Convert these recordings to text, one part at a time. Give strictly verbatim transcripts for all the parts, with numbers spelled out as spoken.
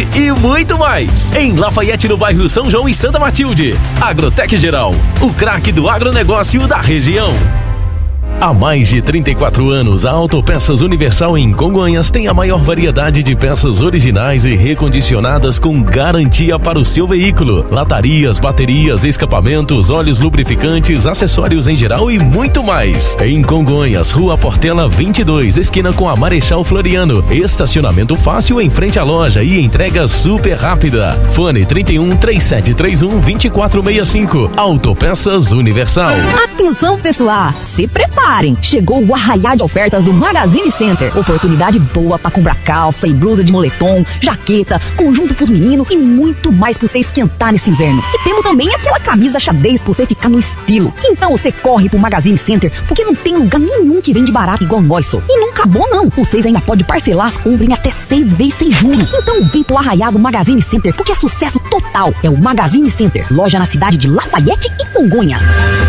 e muito mais. Em Lafayette, no bairro São João e Santa Matilde. Agrotec Geral, o craque do agronegócio da região. Há mais de trinta e quatro anos, a Autopeças Universal em Congonhas tem a maior variedade de peças originais e recondicionadas com garantia para o seu veículo. Latarias, baterias, escapamentos, óleos lubrificantes, acessórios em geral e muito mais. Em Congonhas, Rua Portela vinte e dois, esquina com a Marechal Floriano. Estacionamento fácil em frente à loja e entrega super rápida. Fone trinta e um, três sete três um, vinte e quatro sessenta e cinco. Autopeças Universal. Atenção, pessoal, se prepare. Chegou o arraiá de ofertas do Magazine Center. Oportunidade boa para comprar calça e blusa de moletom, jaqueta, conjunto pros meninos e muito mais pra você esquentar nesse inverno. E temos também aquela camisa xadrez pra você ficar no estilo. Então você corre pro Magazine Center, porque não tem lugar nenhum que vende barato igual nós, só. E não acabou não. Vocês ainda podem parcelar as compras em até seis vezes sem juros. Então vem pro arraiá do Magazine Center, porque é sucesso total. É o Magazine Center, loja na cidade de Lafayette e Congonhas.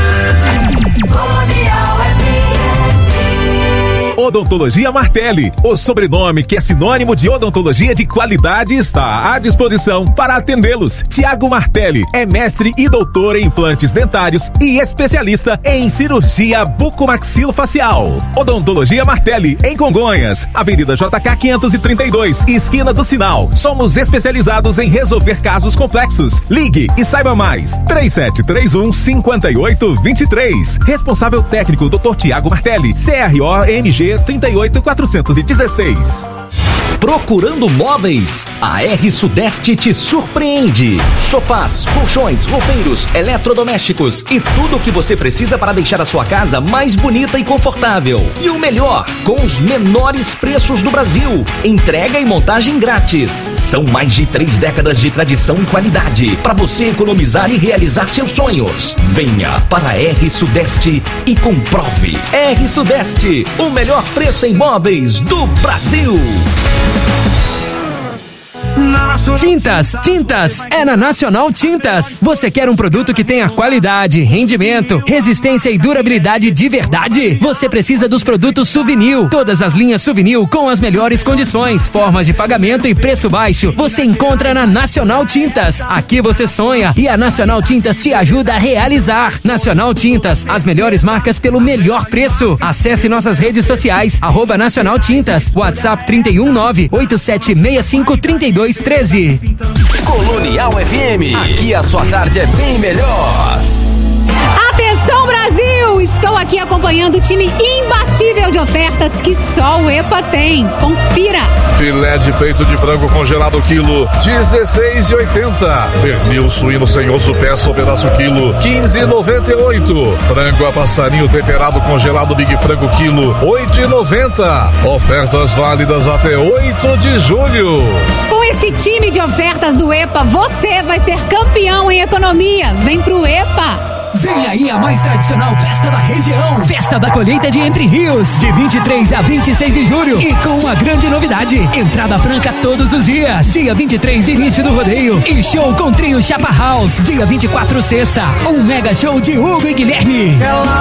Odontologia Martelli, o sobrenome que é sinônimo de odontologia de qualidade, está à disposição para atendê-los. Tiago Martelli é mestre e doutor em implantes dentários e especialista em cirurgia bucomaxilofacial. Odontologia Martelli, em Congonhas, Avenida J K quinhentos e trinta e dois, esquina do Sinal. Somos especializados em resolver casos complexos. Ligue e saiba mais. três sete três um, cinco oito dois três. Responsável técnico doutor Tiago Martelli, C R O M G trinta e oito quatrocentos e dezesseis. Procurando móveis? A R Sudeste te surpreende. Sofás, colchões, roupeiros, eletrodomésticos e tudo o que você precisa para deixar a sua casa mais bonita e confortável. E o melhor, com os menores preços do Brasil. Entrega e montagem grátis. São mais de três décadas de tradição e qualidade para você economizar e realizar seus sonhos. Venha para a R Sudeste e comprove. R Sudeste, o melhor preço em móveis do Brasil. Tintas, tintas, é na Nacional Tintas. Você quer um produto que tenha qualidade, rendimento, resistência e durabilidade de verdade? Você precisa dos produtos Suvinil. Todas as linhas Suvinil com as melhores condições, formas de pagamento e preço baixo. Você encontra na Nacional Tintas. Aqui você sonha e a Nacional Tintas te ajuda a realizar. Nacional Tintas, as melhores marcas pelo melhor preço. Acesse nossas redes sociais, arroba Nacional Tintas, WhatsApp trinta e um, nove oito sete seis cinco, trinta e dois treze. Colonial F M, aqui a sua tarde é bem melhor. Atenção, Brasil! Estou aqui acompanhando o time imbatível de ofertas que só o EPA tem. Confira! Filé de peito de frango congelado quilo dezesseis e oitenta. Pernil suíno sem osso peça ou pedaço quilo quinze e noventa e oito. Frango a passarinho temperado congelado Big Frango quilo oito e noventa. Ofertas válidas até oito de julho. Com esse time de ofertas do EPA, você vai ser campeão em economia. Vem pro EPA! Vem aí a mais tradicional festa da região. Festa da colheita de Entre Rios, de vinte e três a vinte e seis de julho. E com uma grande novidade, entrada franca todos os dias. Dia vinte e três, início do rodeio. E show com trio Chapa House. Dia vinte e quatro, sexta, um mega show de Hugo e Guilherme.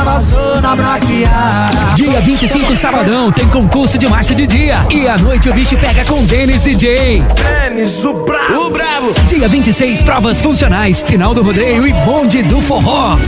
Dia vinte e cinco, sabadão, tem concurso de marcha de dia. E à noite o bicho pega com Denis D J. Denis, o bravo, o bravo. Dia vinte e seis, provas funcionais, final do rodeio e bonde do forró.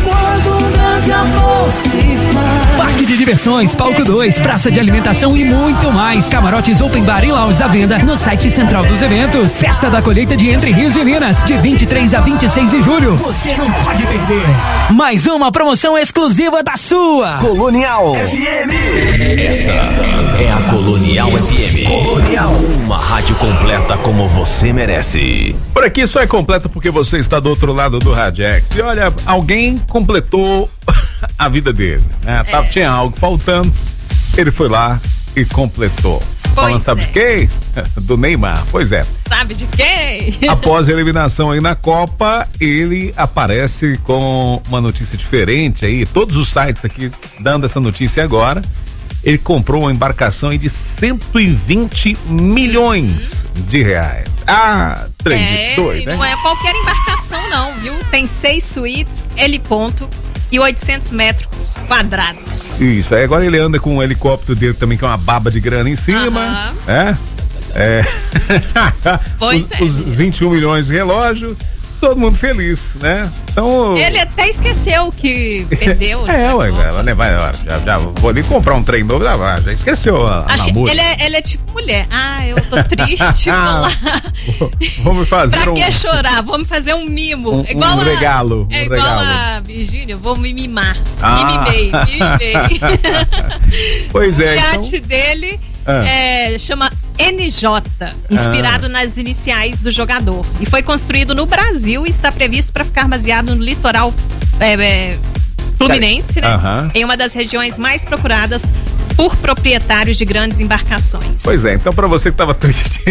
Parque de diversões, palco dois, praça de alimentação e muito mais. Camarotes open bar e lounge à venda no site central dos eventos. Festa da colheita de Entre Rios e Minas, de vinte e três a vinte e seis de julho. Você não pode perder. Mais uma promoção exclusiva da sua Colonial F M. Esta é a Colonial F M. Colonial, uma rádio completa como você merece. Por aqui só é completa porque você está do outro lado do Radiex. E olha, alguém completou a vida dele, né? É. Tinha algo faltando, ele foi lá e completou. Pois Falando, sabe é. de quem? Do Neymar, pois é. Sabe de quem? Após a eliminação aí na Copa, ele aparece com uma notícia diferente aí, todos os sites aqui dando essa notícia agora. Ele comprou uma embarcação aí de cento e vinte milhões de reais. Ah, três, é, dois, né? Não é qualquer embarcação não, viu? Tem seis suítes, heliponto e oitocentos metros quadrados. Isso, aí agora ele anda com um helicóptero dele também, que é uma baba de grana em cima, Aham. é? É. Pois os, é. Os vinte e um milhões de relógio, todo mundo feliz, né? Então. Ele até esqueceu que perdeu. É, ué, vai, vai, já, já vou ali comprar um trem novo, já, já esqueceu a, a Acho, ele, é, ele é tipo mulher. Ah, eu tô triste, vou lá. Vamos fazer pra um... que chorar? Vamos fazer um mimo. Um, é igual um a, regalo. É um igual regalo. a Virgínia, vou me mimar. Ah. Me mimei, me mimei. Pois é, O iate então... dele ah. é, chama N J, inspirado ah. nas iniciais do jogador. E foi construído no Brasil e está previsto para ficar baseado no litoral é, é, fluminense, né? Uhum. Em uma das regiões mais procuradas por proprietários de grandes embarcações. Pois é, então para você que tava triste...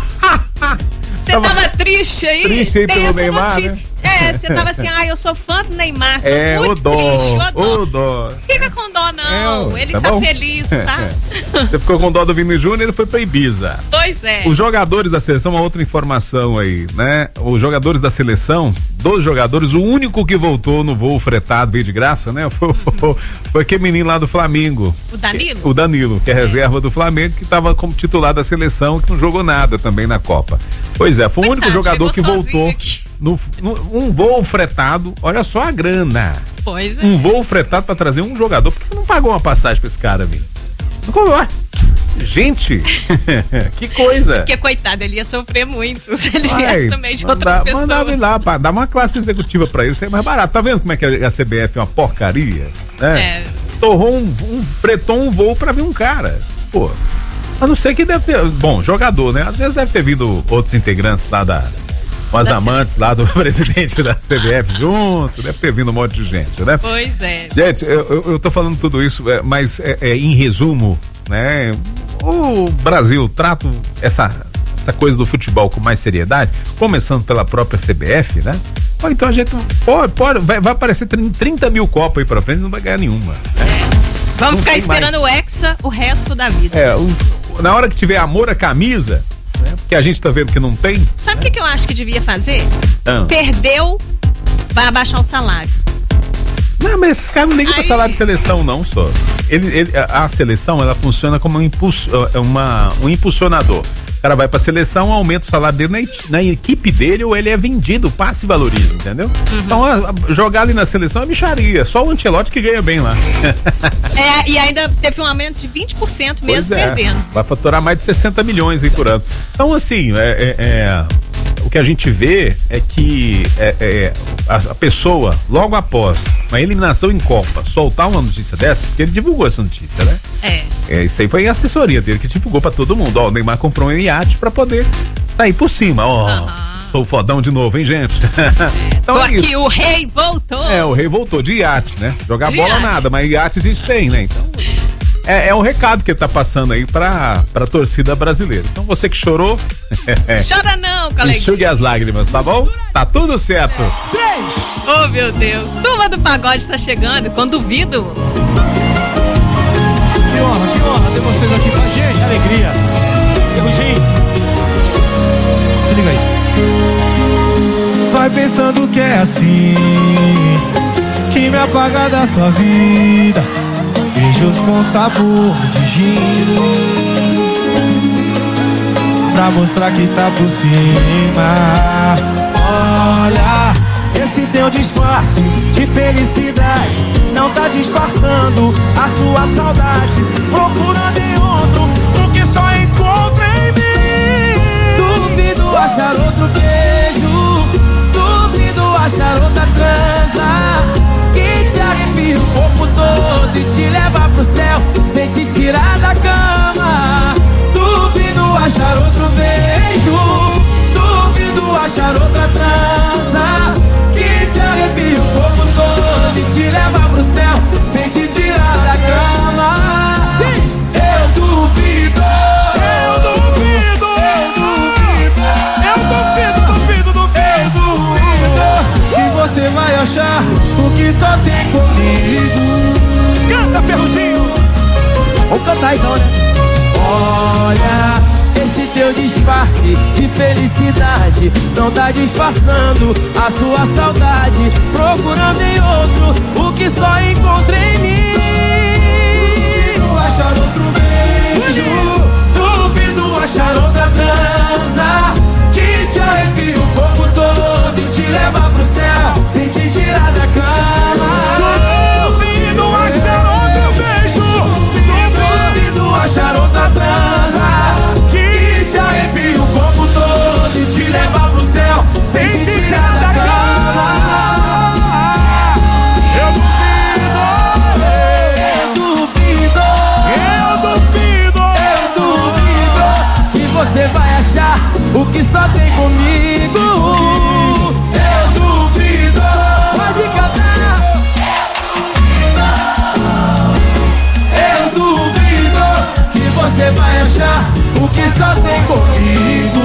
Você tava, tava triste aí? Triste aí pelo Neymar, notícia. né? É, você tava assim, ah, eu sou fã do Neymar. É, muito o dó, triste, o dó. Fica com dó, não. É, ele tá, tá feliz, tá? Você ficou com dó do Vini Júnior e ele foi pra Ibiza. Pois é. Os jogadores da seleção, uma outra informação aí, né? Os jogadores da seleção, dos jogadores, o único que voltou no voo fretado, veio de graça, né? Foi, uhum. foi aquele menino lá do Flamengo. O Danilo? O Danilo, que é reserva do Flamengo, que tava como titular da seleção, que não jogou nada também na Copa. Pois é, foi o único Verdade, jogador que voltou no, no, um voo fretado, olha só a grana. Pois é. Um voo fretado pra trazer um jogador, por que não pagou uma passagem pra esse cara, Vini? Não, gente, que coisa. Porque, coitado, ele ia sofrer muito se ele Vai, viesse também de manda, outras pessoas. Mandava ele lá, pá, dá uma classe executiva pra ele, isso é mais barato. Tá vendo como é que a C B F é uma porcaria? Né? É. Torrou um, um, fretou um voo pra vir um cara. Pô, a não ser que deve ter, bom, jogador, né? Às vezes deve ter vindo outros integrantes lá da, os da amantes C... lá do presidente da C B F junto, deve ter vindo um monte de gente, né? Pois é. Gente, eu, eu, eu tô falando tudo isso, é, mas é, é, em resumo, né? O Brasil trata essa, essa coisa do futebol com mais seriedade, começando pela própria C B F, né? Ou então a gente pode, pode vai, vai aparecer trinta mil copas aí pra frente e não vai ganhar nenhuma. Né? É. Vamos não ficar esperando mais. O Hexa o resto da vida. É, o, na hora que tiver amor à camisa, né? Porque a gente tá vendo que não tem. Sabe o né? que, que eu acho que devia fazer? Ah. Perdeu, vai abaixar o salário. Não, mas esses caras não ligam pra salário de seleção, não, só. Ele, ele, a, a seleção, ela funciona como um, impulso, uma, um impulsionador. O cara vai pra seleção, aumenta o salário dele na, na equipe dele, ou ele é vendido, passa e valoriza, entendeu? Uhum. Então, a, a, jogar ali na seleção é bicharia. Só o Ancelotti que ganha bem lá. É, e ainda teve um aumento de vinte por cento mesmo é, perdendo. Vai faturar mais de sessenta milhões aí por ano. Então, assim, é... é, é o que a gente vê é que é, é, a, a pessoa, logo após uma eliminação em Copa, soltar uma notícia dessa, porque ele divulgou essa notícia, né? É. é isso aí foi a assessoria dele que divulgou pra todo mundo. Ó, o Neymar comprou um iate pra poder sair por cima. Ó, uhum. Sou fodão de novo, hein, gente? É, então, tô é aqui, isso. O rei voltou. É, o rei voltou de iate, né? Jogar de bola iate. Nada, mas iate a gente tem, né? Então... É, é um recado que ele tá passando aí pra, pra torcida brasileira. Então você que chorou... Chora não, colega. Enxugue as lágrimas, tá bom? Tá tudo certo. Três. Oh, meu Deus. Turma do Pagode tá chegando, com duvido. Que honra, que honra ter vocês aqui com a gente. Alegria. Ferrugem. Se liga aí. Vai pensando que é assim, que me apaga da sua vida. Beijos com sabor de gin, pra mostrar que tá por cima. Olha, esse teu disfarce de felicidade não tá disfarçando a sua saudade, procurando em outro o que só encontra em mim. Duvido achar outro beijo, duvido achar outra transa que te arrepia o corpo todo e te leva pro céu sem te tirar da cama. Duvido achar outro beijo, duvido achar outra transa que te arrepia o corpo todo e te leva pro céu sem te tirar da cama. Gente, eu duvido, eu duvido, eu duvido, eu duvido, duvido, duvido, duvido que você vai achar o que só tem comigo. Canta, Ferruginho! Vamos cantar então, né? Olha, esse teu disfarce de felicidade não tá disfarçando a sua saudade, procurando em outro o que só encontra em mim. Duvido achar outro beijo, duvido achar outra transa que te arrepia o corpo todo e te leva pro céu sem te tirar da cama. Duvido achar outro beijo, duvido achar outra transa que te arrepia o corpo todo e te leva pro céu sem te tirar da cama. Você vai achar o que só tem comigo. Eu duvido. Pode cantar. Eu duvido que você vai achar o que só tem comigo.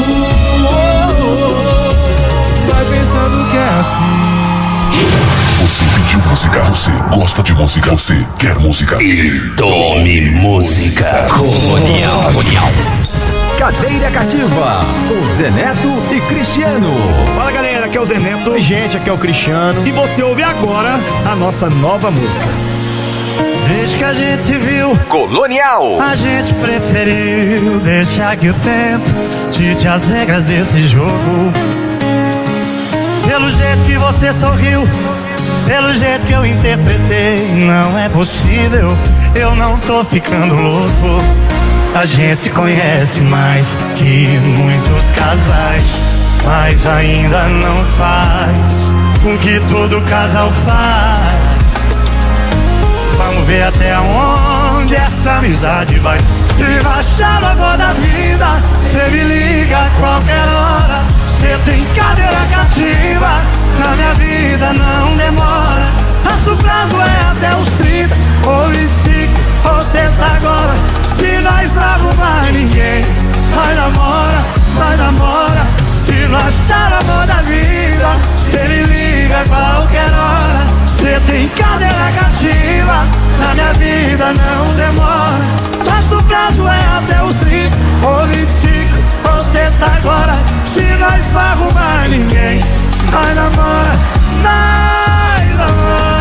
Vai pensando que é assim. Você pediu música, você gosta de música, você quer música. E tome música. Colonial, colonial. Cadeira Cativa, com Zé Neto e Cristiano. Fala galera, aqui é o Zé Neto. E gente, aqui é o Cristiano. E você ouve agora a nossa nova música. Desde que a gente se viu, Colonial, a gente preferiu deixar que o tempo dite as regras desse jogo. Pelo jeito que você sorriu, pelo jeito que eu interpretei, não é possível, eu não tô ficando louco. A gente se conhece mais que muitos casais, mas ainda não faz o que todo casal faz. Vamos ver até onde essa amizade vai. Se baixar a bola da vida, cê me liga a qualquer hora. Cê tem cadeira cativa, na minha vida não demora. Nosso prazo é até os trinta, ou vinte e cinco, ou sexta agora. Se nós não arrumar ninguém, vai namora, vai namora. Se não achar amor da vida, cê me liga a qualquer hora. Cê tem cadeira cativa, na minha vida não demora. Nosso prazo é até os trinta, ou vinte e cinco, ou sexta agora. Se nós não arrumar ninguém, vai namora, vai namora.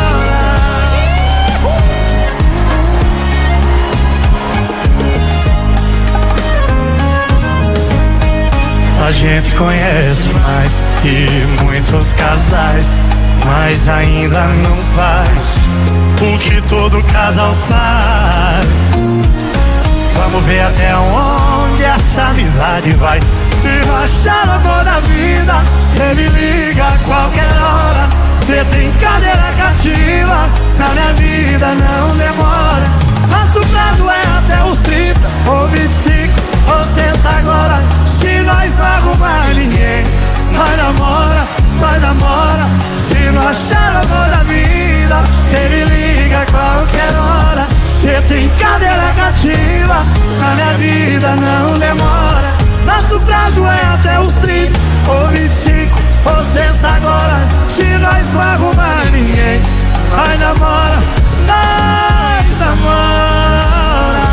A gente conhece mais que muitos casais, mas ainda não faz o que todo casal faz. Vamos ver até onde essa amizade vai. Se achar amor da vida, cê me liga a qualquer hora. Cê tem cadeira cativa, na minha vida não demora. Nosso prazo é até os trinta, ou vinte e cinco, ou sexta agora. Se nós não arrumar ninguém, vai namora, vai namora. Se não achar amor da vida, cê me liga a qualquer hora. Cê tem cadeira cativa, na minha vida não demora. Nosso prazo é até os trinta, ou vinte e cinco, ou sexta agora. Se nós não arrumar ninguém, vai namora, nós namora.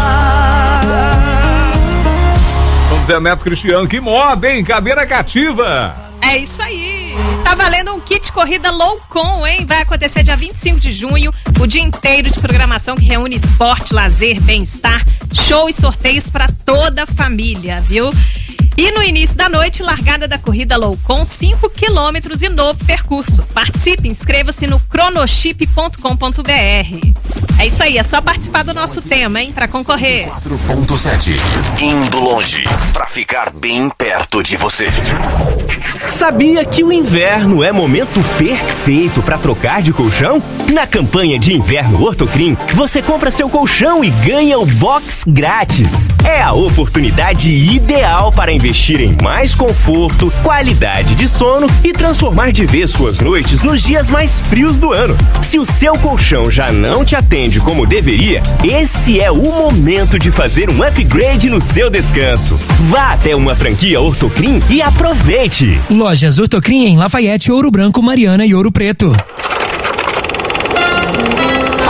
Zé Neto, Cristiano, que moda, hein? Cadeira cativa. É isso aí. Tá valendo um kit corrida Loucon, hein? Vai acontecer dia vinte e cinco de junho, o dia inteiro de programação que reúne esporte, lazer, bem-estar, show e sorteios para toda a família, viu? E no início da noite, largada da corrida Loucon, cinco quilômetros e novo percurso. Participe, inscreva-se no cronochip ponto com ponto b r. É isso aí, é só participar do nosso tema, hein, pra concorrer. quatro ponto sete. Indo longe, pra ficar bem perto de você. Sabia que o inverno é momento perfeito para trocar de colchão? Na campanha de inverno Ortocrim, você compra seu colchão e ganha o box grátis. É a oportunidade ideal para investir em mais conforto, qualidade de sono e transformar de vez suas noites nos dias mais frios do ano. Se o seu colchão já não te atende como deveria, esse é o momento de fazer um upgrade no seu descanso. Vá até uma franquia Ortocrim e aproveite! Lojas Ortocrim em Lafayette, Ouro Branco, Mariana e Ouro Preto.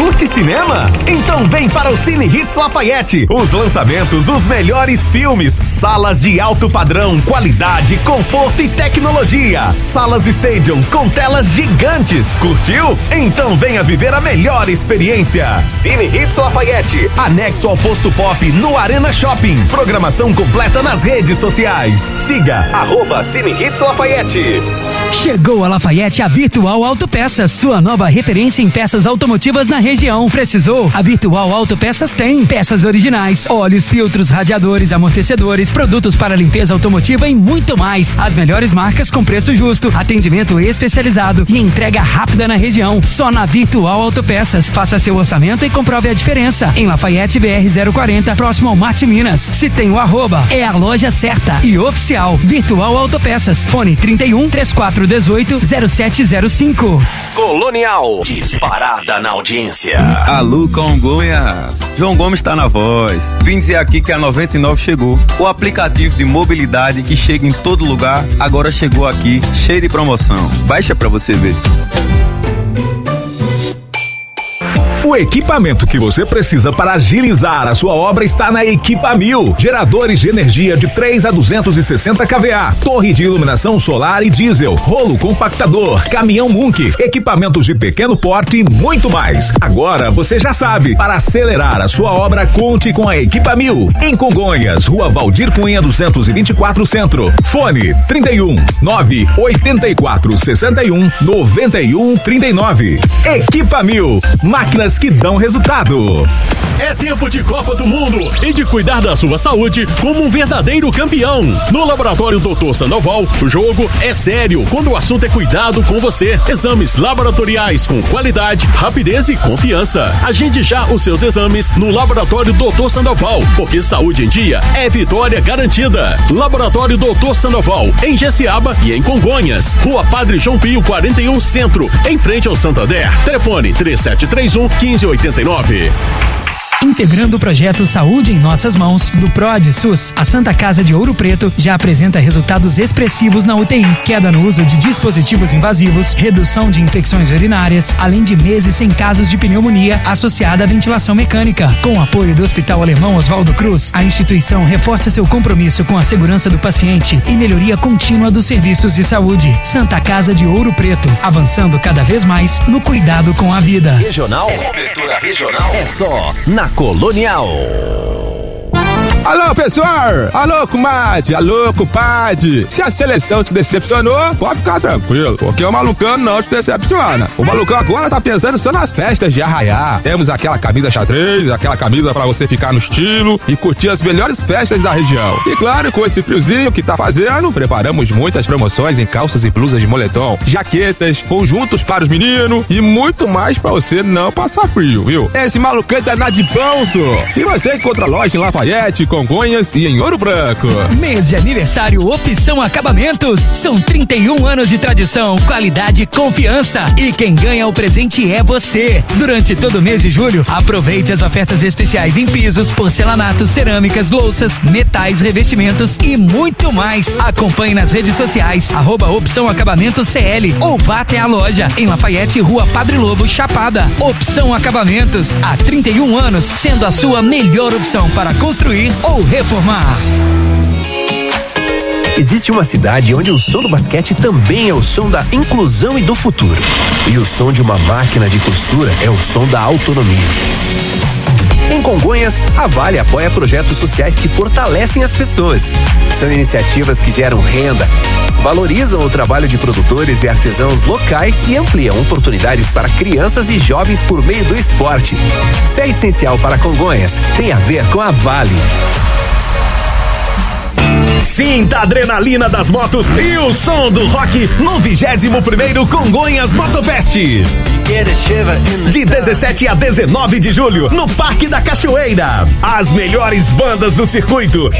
Curte cinema? Então vem para o Cine Hits Lafayette. Os lançamentos, os melhores filmes, salas de alto padrão, qualidade, conforto e tecnologia. Salas Stadium com telas gigantes. Curtiu? Então venha viver a melhor experiência. Cine Hits Lafayette, anexo ao Posto Pop no Arena Shopping. Programação completa nas redes sociais. Siga arroba Cine Hits Lafayette. Chegou a Lafayette a Virtual Autopeças, sua nova referência em peças automotivas na região. Precisou? A Virtual Autopeças tem peças originais, óleos, filtros, radiadores, amortecedores, produtos para limpeza automotiva e muito mais. As melhores marcas com preço justo, atendimento especializado e entrega rápida na região. Só na Virtual Autopeças. Faça seu orçamento e comprove a diferença. Em Lafayette B R zero quarenta, próximo ao Mate Minas. Se tem o arroba, é a loja certa e oficial. Virtual Autopeças. Fone trinta e um, trinta e quatro, dezoito, zero sete zero cinco. Colonial, disparada na audiência. Alô, Congonhas. João Gomes está na voz. Vim dizer aqui que a noventa e nove chegou. O aplicativo de mobilidade que chega em todo lugar, agora chegou aqui, cheio de promoção. Baixa pra você ver. O equipamento que você precisa para agilizar a sua obra está na Equipa Mil. Geradores de energia de três a duzentos e sessenta kVA, torre de iluminação solar e diesel, rolo compactador, caminhão Munk, equipamentos de pequeno porte e muito mais. Agora você já sabe, para acelerar a sua obra, conte com a Equipa Mil. Em Congonhas, Rua Valdir Cunha duzentos e vinte e quatro Centro. Fone trinta e um, nove oitenta e quatro, sessenta e um, noventa e um, trinta e nove. Equipa Mil, máquinas que dão resultado. É tempo de Copa do Mundo e de cuidar da sua saúde como um verdadeiro campeão. No Laboratório doutor Sandoval, o jogo é sério quando o assunto é cuidado com você. Exames laboratoriais com qualidade, rapidez e confiança. Agende já os seus exames no Laboratório doutor Sandoval, porque saúde em dia é vitória garantida. Laboratório doutor Sandoval, em Jessiaba e em Congonhas. Rua Padre João Pio quarenta e um Centro, em frente ao Santander. Telefone três sete três um, quinze oitenta e nove. Integrando o projeto Saúde em Nossas Mãos, do PROAD SUS, a Santa Casa de Ouro Preto já apresenta resultados expressivos na U T I, queda no uso de dispositivos invasivos, redução de infecções urinárias, além de meses sem casos de pneumonia associada à ventilação mecânica. Com o apoio do Hospital Alemão Oswaldo Cruz, a instituição reforça seu compromisso com a segurança do paciente e melhoria contínua dos serviços de saúde. Santa Casa de Ouro Preto, avançando cada vez mais no cuidado com a vida. Regional, cobertura regional é só na Colonial. Alô, pessoal! Alô, comadre! Alô, compadre! Se a seleção te decepcionou, pode ficar tranquilo, porque o Malucão não te decepciona. O Malucão agora tá pensando só nas festas de arraiá. Temos aquela camisa xadrez, aquela camisa pra você ficar no estilo e curtir as melhores festas da região. E claro, com esse friozinho que tá fazendo, preparamos muitas promoções em calças e blusas de moletom, jaquetas, conjuntos para os meninos e muito mais pra você não passar frio, viu? Esse Malucão é danado de bom, só. E você encontra loja em Lafayette, Congonhas e em Ouro Branco. Mês de aniversário Opção Acabamentos. São trinta e um anos de tradição, qualidade e confiança. E quem ganha o presente é você. Durante todo o mês de julho, aproveite as ofertas especiais em pisos, porcelanatos, cerâmicas, louças, metais, revestimentos e muito mais. Acompanhe nas redes sociais, arroba Opção Acabamentos C L ou vá até a loja em Lafayette, Rua Padre Lobo, Chapada. Opção Acabamentos, há trinta e um anos, sendo a sua melhor opção para construir ou reformar. Existe uma cidade onde o som do basquete também é o som da inclusão e do futuro. E o som de uma máquina de costura é o som da autonomia. Em Congonhas, a Vale apoia projetos sociais que fortalecem as pessoas. São iniciativas que geram renda, valorizam o trabalho de produtores e artesãos locais e ampliam oportunidades para crianças e jovens por meio do esporte. Se é essencial para Congonhas, tem a ver com a Vale. Sinta a adrenalina das motos e o som do rock no vigésimo primeiro Congonhas Motofest. De dezessete a dezenove de julho, no Parque da Cachoeira. As melhores bandas do circuito.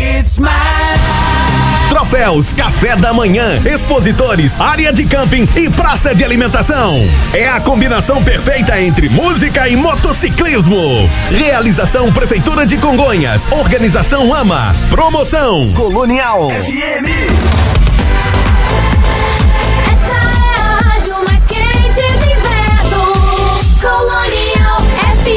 Troféus, café da manhã, expositores, área de camping e praça de alimentação. É a combinação perfeita entre música e motociclismo. Realização Prefeitura de Congonhas. Organização AMA. Promoção Colonial F M. Essa é a rádio mais quente do inverno. Colonial F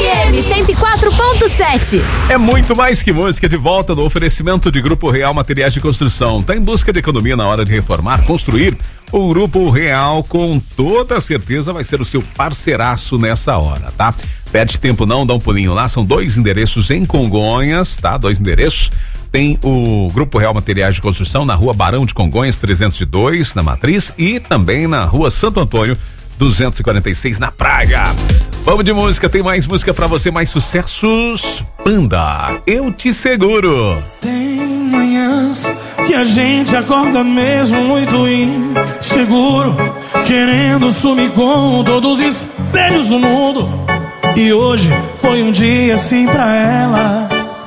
Hit. É muito mais que música, de volta no oferecimento de Grupo Real Materiais de Construção. Tá em busca de economia na hora de reformar, construir? O Grupo Real, com toda certeza, vai ser o seu parceiraço nessa hora, tá? Perde tempo não, dá um pulinho lá, são dois endereços em Congonhas, tá? Dois endereços. Tem o Grupo Real Materiais de Construção na Rua Barão de Congonhas, trezentos e dois, na Matriz, e também na Rua Santo Antônio, duzentos e quarenta e seis, na Praia. Vamos de música, tem mais música pra você, mais sucessos. Panda, Eu Te Seguro. Tem manhãs que a gente acorda mesmo muito inseguro, querendo sumir com todos os espelhos do mundo. E hoje foi um dia assim pra ela.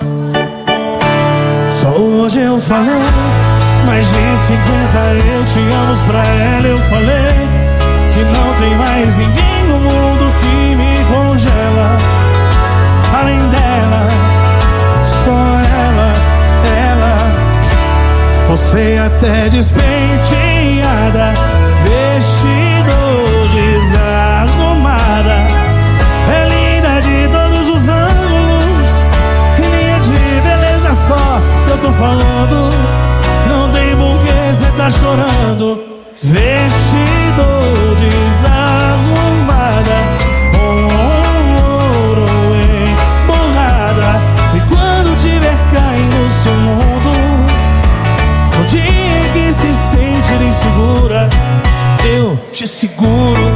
Só hoje eu falei mais de cinquenta eu te amo pra ela. Eu falei que não tem mais ninguém no mundo que me congela. Além dela, só ela, ela. Você até despenteada, vestido desarrumada, é linda de todos os ângulos, e nem é de beleza só que eu tô falando. Não tem porquê cê tá chorando. Vestido desarrumada, com ouro emborrada. E quando tiver caindo no seu mundo, no dia em que se sentir insegura, eu te seguro.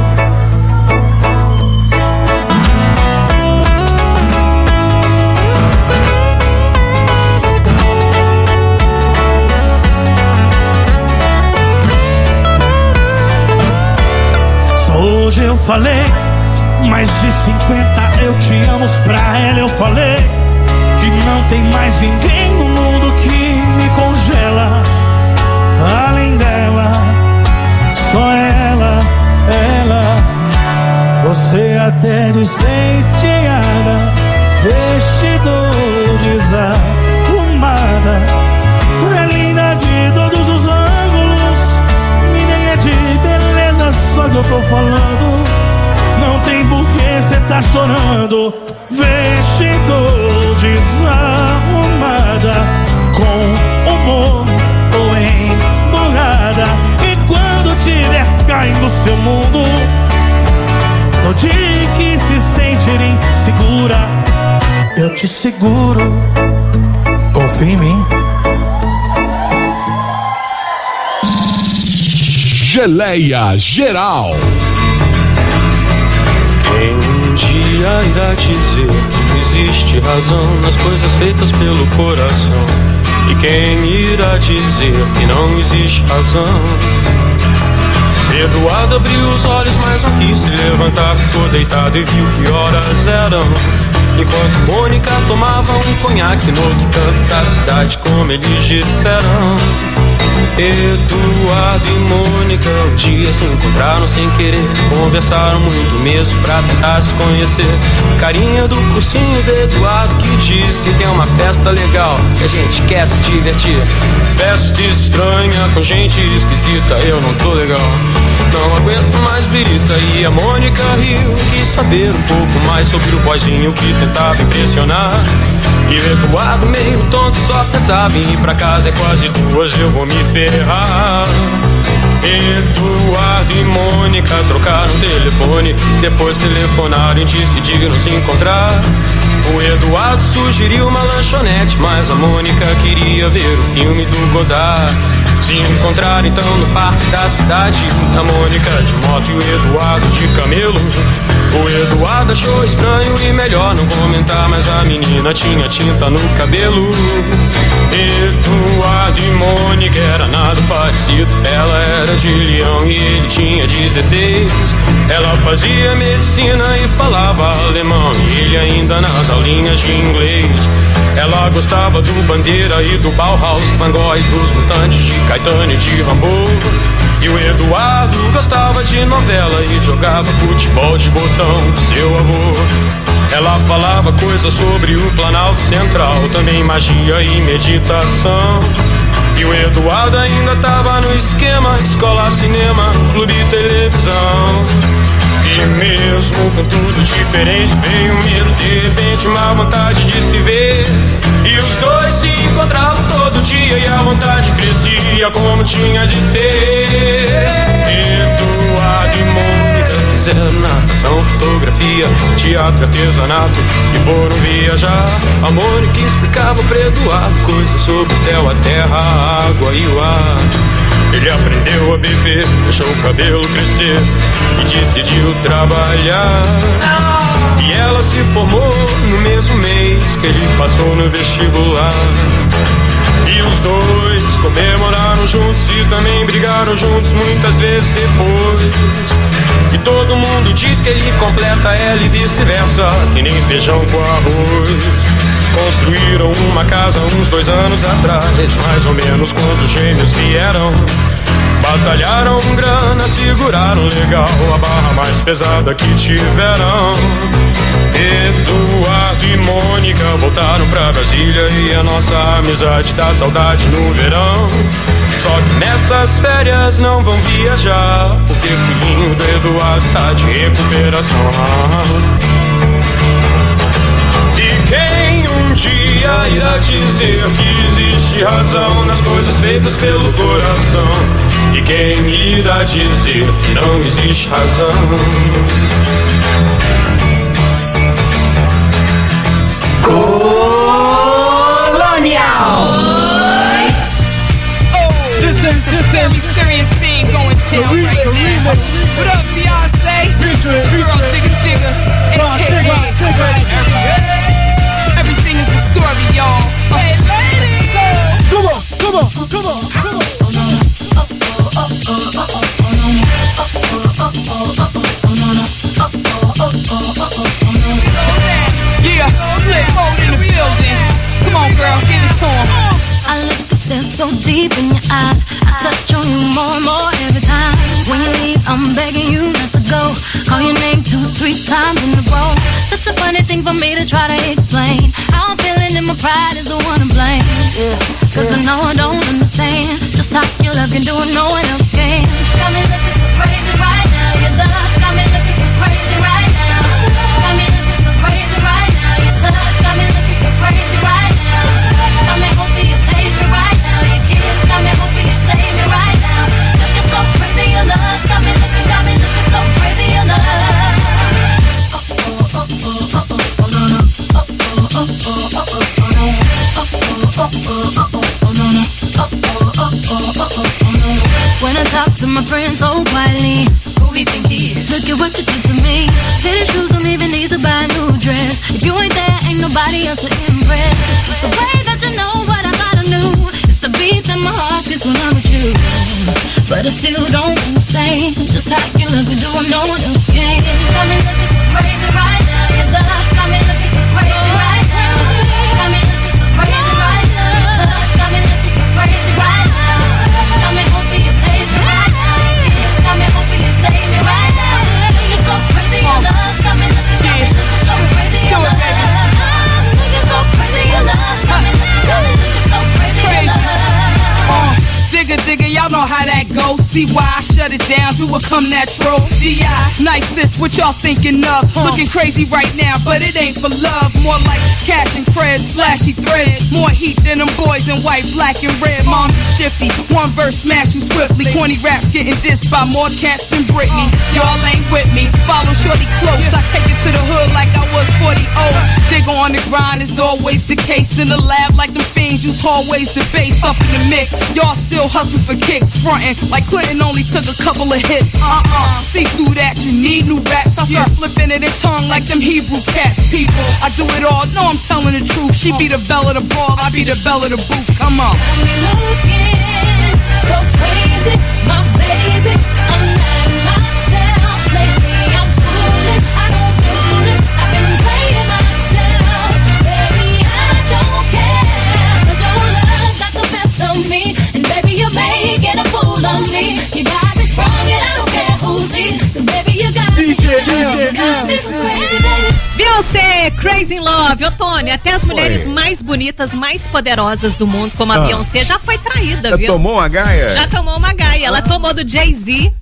Hoje eu falei mais de cinquenta eu te amo pra ela. Eu falei que não tem mais ninguém no mundo que me congela. Além dela, só ela, ela. Você até despenteada, vestido desarrumada, é linda de todos os ângulos, e nem é de beleza só que eu tô falando. Não tem porquê cê tá chorando. Vestido desarrumada, com humor ou emburrada. E quando tiver caindo seu mundo, no dia que se sentir insegura, eu te seguro. Confia em mim. Geleia Geral. Quem um dia irá dizer que existe razão nas coisas feitas pelo coração? E quem irá dizer que não existe razão? Eduardo abriu os olhos, mas não quis se levantar. Ficou deitado e viu que horas eram. Enquanto Mônica tomava um conhaque no outro canto da cidade, como eles disseram. Eduardo e Mônica um dia se encontraram sem querer. Conversaram muito mesmo pra tentar se conhecer. Carinha do cursinho de Eduardo que disse: tem uma festa legal que a gente quer se divertir. Festa estranha com gente esquisita, eu não tô legal, não aguento mais birita. E a Mônica riu, quis saber um pouco mais sobre o boyzinho que tentava impressionar. E o Eduardo meio tonto só pensava em ir pra casa. É quase duas, eu vou me ferrar. Eduardo e Mônica trocaram telefone, depois telefonaram e disse digno se encontrar. O Eduardo sugeriu uma lanchonete, mas a Mônica queria ver o filme do Godard. Se encontraram então no parque da cidade, a Mônica de moto e o Eduardo de camelo. O Eduardo achou estranho e melhor não comentar, mas a menina tinha tinta no cabelo. Eduardo e Mônica era nada parecido. Ela era de Leão e ele tinha dezesseis. Ela fazia medicina e falava alemão, e ele ainda nas aulinhas de inglês. Ela gostava do Bandeira e do Bauhaus, Van Gogh e dos Mutantes, de Caetano e de Rambo. E o Eduardo gostava de novela e jogava futebol de botão do seu avô. Ela falava coisas sobre o Planalto Central, também magia e meditação. E o Eduardo ainda tava no esquema: escola, cinema, clube e televisão. E mesmo com tudo diferente, veio um medo, de repente uma vontade de se ver. E os dois se encontravam todo dia e a vontade crescia como tinha de ser. Eduardo e Mônica fizeram natação, fotografia, teatro, artesanato e foram viajar. A Mônica explicava pra Eduardo coisas sobre o céu, a terra, a água e o ar. Ele aprendeu a beber, deixou o cabelo crescer e decidiu trabalhar. E ela se formou no mesmo mês que ele passou no vestibular. E os dois comemoraram juntos e também brigaram juntos muitas vezes depois. E todo mundo diz que ele completa ela e vice-versa, que nem feijão com arroz. Construíram uma casa uns dois anos atrás, mais ou menos quando os gêmeos vieram. Batalharam grana, seguraram legal a barra mais pesada que tiveram. Eduardo e Mônica voltaram pra Brasília e a nossa amizade dá saudade no verão. Só que nessas férias não vão viajar, porque o filhinho do Eduardo tá de recuperação. E quem um dia irá dizer que existe razão nas coisas feitas pelo coração? E quem irá dizer que não existe razão? Colonial. Oh, this is a very serious thing going down right now. What up, Beyonce? Girl, digga digga, A K A everything is the story, y'all. Hey, ladies, come on, come on, come on, come on. Yeah, flip mode in the building. Come on, girl, get it to him. I look to stare so deep in your eyes. I touch on you more and more every time. When you leave, I'm begging you not to go. Call your name two, three times in a row. Such a funny thing for me to try to explain. How I'm feeling and my pride is the one to blame. Yeah. Cause I know I don't understand just how your love can do it, no one else can. Got me looking so crazy right now. Your love got me looking so crazy right now. Got me looking so crazy right now. Your touch got me looking so crazy right now. Got me hoping you page me right now. Your kiss got me hoping you save me right now. Looking so crazy, your love got me looking, got me looking so crazy, your love. When I talk to my friends so quietly, who we think he is? Look at what you did to me. Fitted shoes don't even need to buy a new dress. If you ain't there, ain't nobody else to impress. It's the way that you know what I thought I knew. It's the beat that my heart gets when I'm with you. But I still don't understand just how you look and do what no one else can. Got me looking so crazy right now. Your love got me looking so crazy right now. Got me looking so crazy right now. Your touch got me looking so crazy right now. Got me hoping you page me right now. Your kiss got me hoping you save me right now. You're so crazy, your love got me looking, got me looking so crazy, your love. I'm looking so crazy, your love got me looking, got me looking so crazy, your love. Digga, digga, y'all know how that goes. See why I shut it down, do it come natural. D I, nice sis, what y'all thinking of? Looking crazy right now, but it ain't for love. More like cash and creds, flashy threads. More heat than them boys in white, black, and red. Mom be shifty, one verse smash you swiftly. Corny raps getting dissed by more cats than Britney. Y'all ain't with me, follow shorty close. I take it to the hood like I was forty O's. Digga on the grind is always the case. In the lab like them fiends use hallways to base up in the mix. Y'all still hustle for kicks, frontin' like Clinton only took a couple of hits. Uh-uh, see through that, you need new raps. I start flipping it in tongue like them Hebrew cats. People, I do it all, know I'm telling the truth. She be the belle of the ball, I be the belle of the booth. Come on. Got me looking so crazy, my baby. I'm not myself lately. I'm foolish, I don't do this. I've been playing myself, baby. I don't care. 'Cause your love got the best of me, and baby you're making a fool of me. You got me sprung, and I don't care who sees. 'Cause baby you got me, you got me so crazy, baby. Beyoncé, Crazy in Love. Ô, Tony, até as mulheres foi. mais bonitas, mais poderosas do mundo, como a ah. Beyoncé, já foi traída, já viu? Já tomou uma gaia? Já tomou uma gaia. Ela ah. tomou do Jay-Z.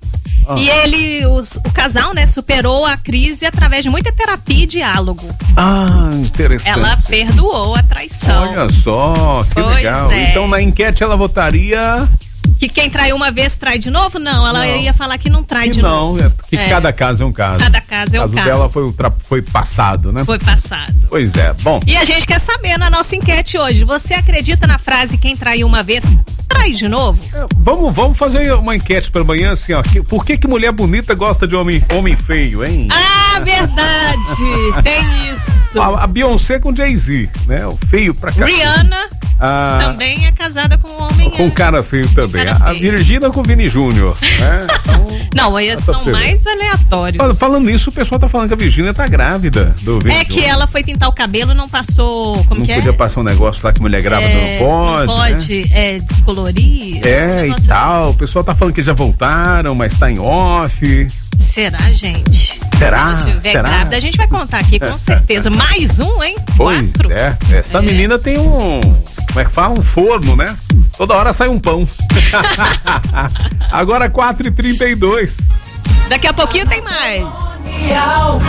Ah. E ele, os, o casal, né, superou a crise através de muita terapia e diálogo. Ah, interessante. Ela perdoou a traição. Olha só, que pois legal. É. Então na enquete ela votaria... Que quem traiu uma vez trai de novo? Não, ela não. ia falar que não trai que de não, novo. Não, é porque é. cada caso é um caso. Cada caso é um caso. O caso dela foi, tra... foi passado, né? Foi passado. Pois é, bom. E a gente quer saber na nossa enquete hoje, você acredita na frase quem traiu uma vez, trai de novo? É, vamos, vamos fazer uma enquete para amanhã, assim, ó. Por que que mulher bonita gosta de homem, homem feio, hein? Ah, verdade! Tem isso. A, a Beyoncé com Jay-Z, né? O feio pra cá. Rihanna ah, também é casada com um homem... Com cara feio também. Cara a, feio. a Virgínia com o Vini Júnior, né? Então, não, eles são mais aleatórios. Falando nisso, o pessoal tá falando que a Virgínia tá grávida do Vini É que Júnior. Ela foi pintar o cabelo e não passou... Como não que podia é? passar um negócio lá que mulher grávida é, não pode. Não pode, né? é, descolorir. É, um e tal. Assim. O pessoal tá falando que já voltaram, mas tá em off. Será, gente? Será? Se tiver Será? grávida, a gente vai contar aqui com certeza. Mais um, hein? Pois Quatro. é. Essa é. menina tem um... Como é que fala? Um forno, né? Toda hora sai um pão. Agora quatro e trinta e dois. Daqui a pouquinho tem mais. Colonial,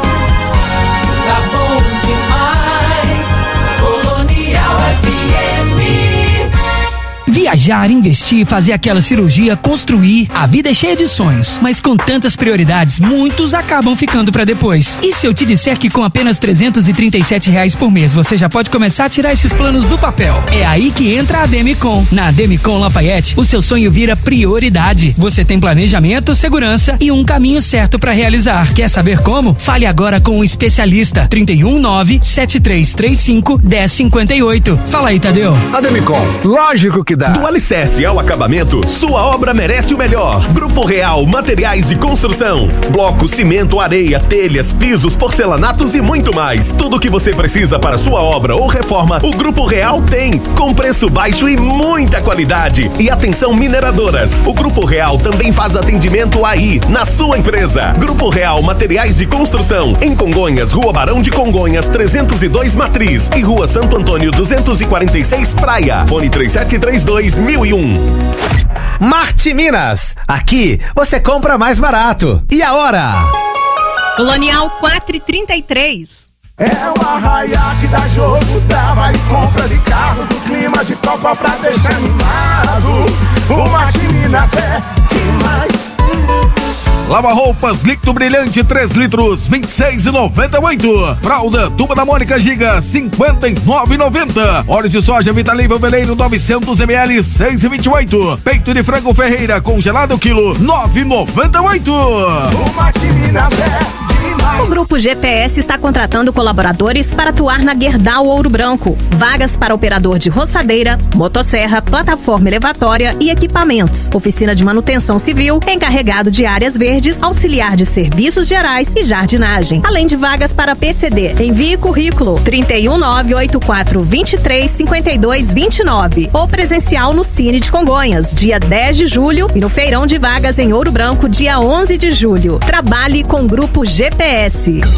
tá bom demais. Colonial F M. Viajar, investir, fazer aquela cirurgia, construir. A vida é cheia de sonhos, mas com tantas prioridades, muitos acabam ficando pra depois. E se eu te disser que com apenas trezentos e trinta e sete reais por mês você já pode começar a tirar esses planos do papel? É aí que entra a Demicon. Na Demicon Lafayette, o seu sonho vira prioridade. Você tem planejamento, segurança e um caminho certo pra realizar. Quer saber como? Fale agora com um especialista. trinta e um, nove, sete três três cinco, um zero cinco oito. Fala aí, Tadeu. A Demicon, lógico que dá. Do alicerce ao acabamento, sua obra merece o melhor. Grupo Real Materiais de Construção. Bloco, cimento, areia, telhas, pisos, porcelanatos e muito mais. Tudo o que você precisa para sua obra ou reforma, o Grupo Real tem. Com preço baixo e muita qualidade. E atenção, mineradoras. O Grupo Real também faz atendimento aí, na sua empresa. Grupo Real Materiais de Construção. Em Congonhas, Rua Barão de Congonhas, trezentos e dois Matriz. E Rua Santo Antônio, duzentos e quarenta e seis Praia. Fone três sete três dois mil e um. Marte Minas. Aqui você compra mais barato. E a hora? Colonial quatro e trinta e três. É o Arraiá que dá jogo, dá vale compras e carros no clima de Copa pra deixar animado. O Marte Minas é demais. Lava roupas líquido brilhante três litros, vinte e seis reais e noventa e oito centavos. Fralda Turma da Mônica Giga, cinquenta e nove reais e noventa centavos. Óleo de soja Vitalível Veleiro novecentos mililitros, seis reais e vinte e oito centavos. Peito de frango Ferreira congelado quilo, nove reais e noventa e oito centavos. O Marte Minas é O Grupo G P S está contratando colaboradores para atuar na Gerdau Ouro Branco. Vagas para operador de roçadeira, motosserra, plataforma elevatória e equipamentos. Oficina de manutenção civil, encarregado de áreas verdes, auxiliar de serviços gerais e jardinagem. Além de vagas para P C D. Envie currículo trinta e um, nove oito quatro, vinte e três, cinquenta e dois, vinte e nove ou presencial no Cine de Congonhas, dia dez de julho e no Feirão de Vagas em Ouro Branco, dia onze de julho. Trabalhe com o Grupo G P S.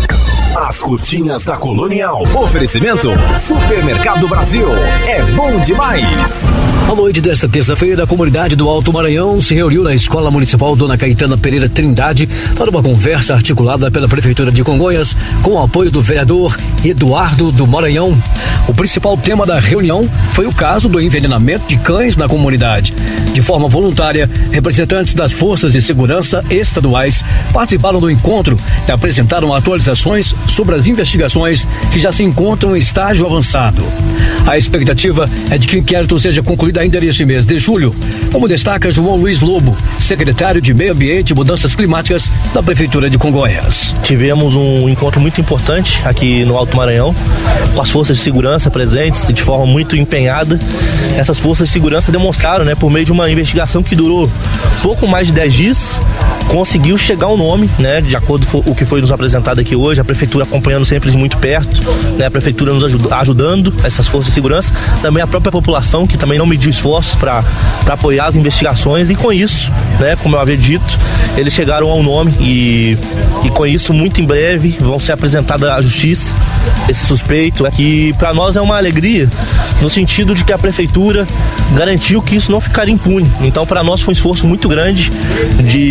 As curtinhas da Colonial. Oferecimento Supermercado Brasil. É bom demais. A noite desta terça-feira, a comunidade do Alto Maranhão se reuniu na Escola Municipal Dona Caetana Pereira Trindade para uma conversa articulada pela Prefeitura de Congonhas com o apoio do vereador Eduardo do Maranhão. O principal tema da reunião foi o caso do envenenamento de cães na comunidade. De forma voluntária, representantes das forças de segurança estaduais participaram do encontro e apresentaram atualizações sobre as investigações que já se encontram em estágio avançado. A expectativa é de que o inquérito seja concluído ainda neste mês de julho, como destaca João Luiz Lobo, secretário de Meio Ambiente e Mudanças Climáticas da Prefeitura de Congonhas. Tivemos um encontro muito importante aqui no Alto Maranhão, com as forças de segurança presentes de forma muito empenhada. Essas forças de segurança demonstraram, né, por meio de uma investigação que durou pouco mais de dez dias, conseguiu chegar ao nome, né, de acordo com o que foi nos apresentado aqui hoje, a Prefeitura acompanhando sempre de muito perto, né, a Prefeitura nos ajuda, ajudando essas forças de segurança, também a própria população, que também não mediu esforços para apoiar as investigações, e com isso, né, como eu havia dito, eles chegaram ao nome e, e com isso, muito em breve, vão ser apresentados à Justiça esse suspeito, é que para nós é uma alegria, no sentido de que a Prefeitura garantiu que isso não ficaria impune. Então, para nós foi um esforço muito grande de que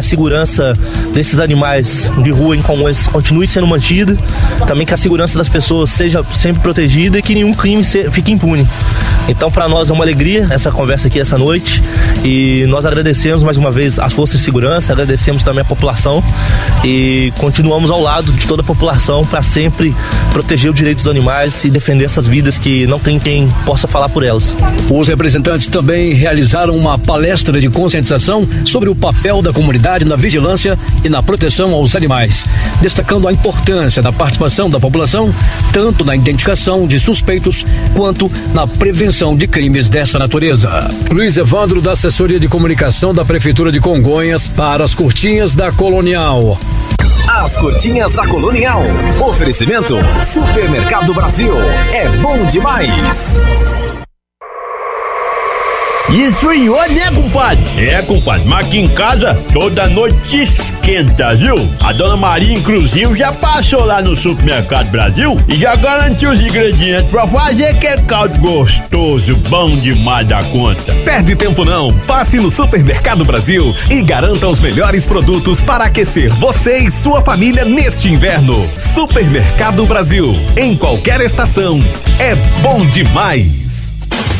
a segurança desses animais de rua em Congonhas continue sendo mantida, também que a segurança das pessoas seja sempre protegida e que nenhum crime se, fique impune. Então, para nós é uma alegria essa conversa aqui essa noite e nós agradecemos mais uma vez as forças de segurança, agradecemos também a população e continuamos ao lado de toda a população para sempre proteger o direito dos animais e defender essas vidas que não tem quem possa falar por elas. Os representantes também realizaram uma palestra de conscientização sobre o papel da comunidade na vigilância e na proteção aos animais, destacando a importância da participação da população, tanto na identificação de suspeitos quanto na prevenção de crimes dessa natureza. Luiz Evandro, da Assessoria de Comunicação da Prefeitura de Congonhas, para as Curtinhas da Colonial. As Curtinhas da Colonial. Oferecimento Supermercado Brasil. É bom demais. Esfriou, né, compadre? É, compadre, mas aqui em casa toda noite esquenta, viu? A dona Maria, inclusive, já passou lá no Supermercado Brasil e já garantiu os ingredientes pra fazer aquele caldo gostoso, bom demais da conta. Perde tempo não, passe no Supermercado Brasil e garanta os melhores produtos para aquecer você e sua família neste inverno. Supermercado Brasil, em qualquer estação, é bom demais.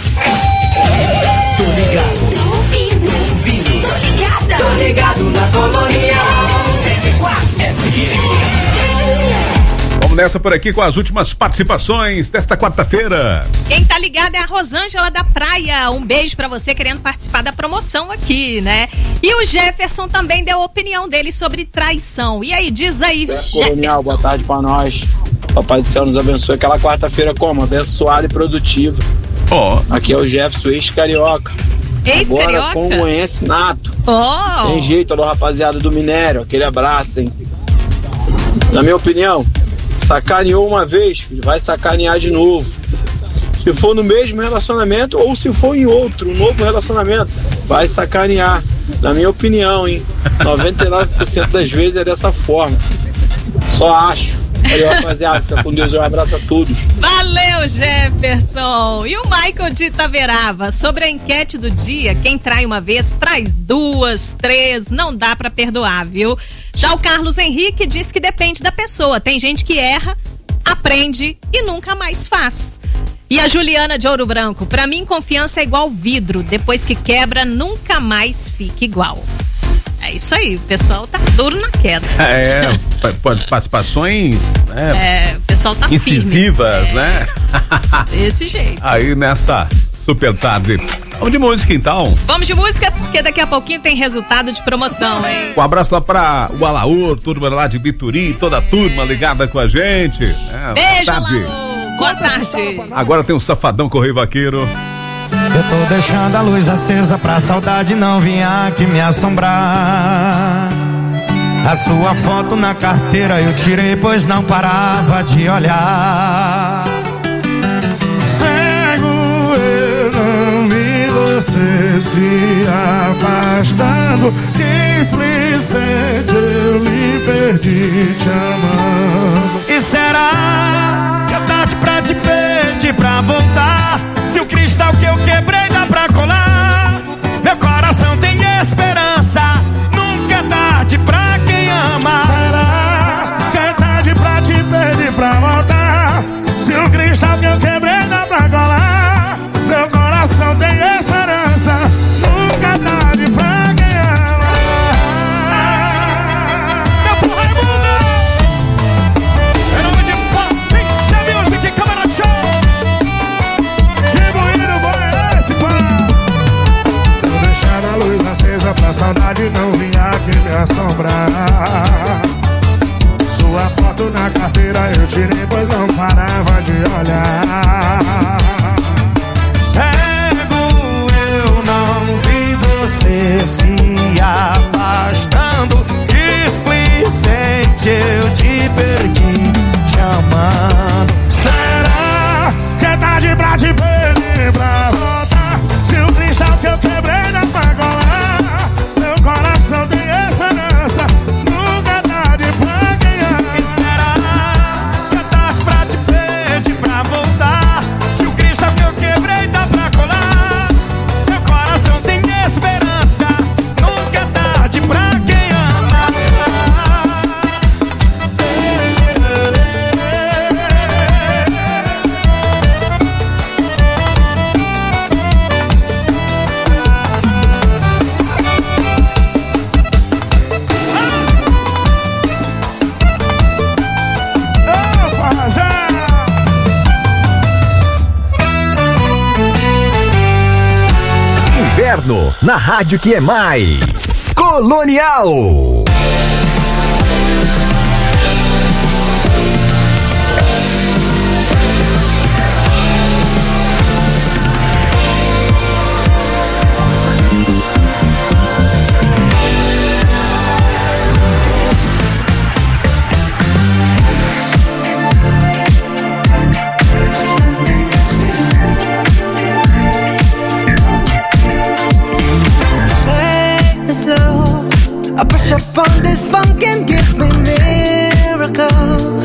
Tô ligado, tô ouvindo, ouvindo, tô ligada, tô ligado na Colonial cento e quatro F M. Vamos nessa por aqui com as últimas participações desta quarta-feira. Quem tá ligado é a Rosângela da Praia. Um beijo pra você querendo participar da promoção aqui, né? E o Jefferson também deu a opinião dele sobre traição. E aí, diz aí, Jefferson. Colonial, boa tarde pra nós. Papai do céu nos abençoe aquela quarta-feira como? Abençoada e produtiva. Oh. Aqui é o Jefferson, ex-carioca. Ex-carioca? Agora congonhense nato. Oh. Tem jeito, alô rapaziada do Minério. Aquele abraço, hein? Na minha opinião, sacaneou uma vez, filho, vai sacanear de novo. Se for no mesmo relacionamento ou se for em outro, um novo relacionamento, vai sacanear. Na minha opinião, hein? noventa e nove por cento das vezes é dessa forma. Só acho. Valeu, rapaziada, fica com Deus, um abraço a todos. Valeu, Jefferson. E o Michael de Itaverava, sobre a enquete do dia, quem trai uma vez, traz duas, três, não dá pra perdoar, viu? Já o Carlos Henrique diz que depende da pessoa, tem gente que erra, aprende e nunca mais faz. E a Juliana de Ouro Branco, pra mim confiança é igual vidro, depois que quebra nunca mais fica igual. É isso aí, o pessoal tá duro na queda. É, participações, né? É, o pessoal tá incisivas, firme. né? Desse jeito. Aí nessa super tarde. Vamos de música então. Vamos de música, porque daqui a pouquinho tem resultado de promoção, hein? Um abraço lá pra o Alaor, turma lá de Bituri, toda a turma ligada com a gente. É, beijo, Alaor. Boa tarde. Agora tem um Safadão Correio Vaqueiro. Eu tô deixando a luz acesa pra saudade não vir aqui me assombrar. A sua foto na carteira eu tirei, pois não parava de olhar. Cego eu não vi você se afastando. Displicente eu lhe perdi te amando. E será que é tarde pra te pedir pra voltar? Se o cristal que eu quebrei dá pra colar, meu coração tem esperança, nunca é tarde pra quem ama. Será que é tarde pra te pedir pra voltar? Se o cristal que eu quebrei dá pra colar, meu coração tem esperança, nunca é tarde pra quem ama. Meu porra é mundo. Em nome de Pop, Pixel Music, Câmara Show. A luz acesa pra saudade não vir aqui me assombrar. Sua foto na carteira eu tirei, pois não parava de olhar. Cego eu não vi você se afastando. Displicente eu te perdi te amando. Será que é tarde pra te pedir pra voltar? Se o cristal que eu quebrei dá pra colar, meu coração tem esperança, nunca é tarde pra quem ama. E será que é tarde pra te pedir pra voltar? inverno, na rádio que é mais Colonial. I push up on this funk and give me miracles.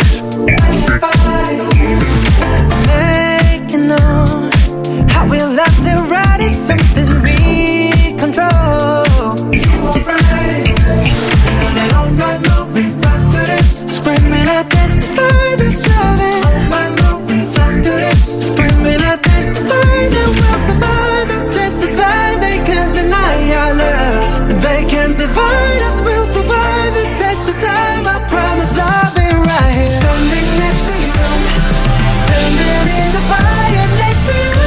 Make you know how we love to ride is something we control. You are right. And all night long we rock to this. Screaming I testify this loving. All night long we rock to this. Screaming I testify that we'll survive the test of time. They can't deny our love. They can't divide us. We'll survive the test of time. I promise I'll be right here. Standing next to you. Standing in the fire next to you.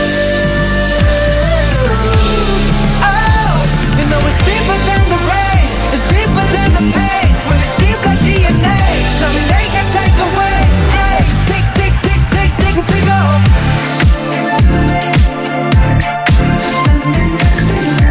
Oh, you know it's deeper than the rain. It's deeper than the pain. When it's deep like D N A, something they can take away. Hey, tick, tick, tick, tick, tick, and tick off. Standing next to you.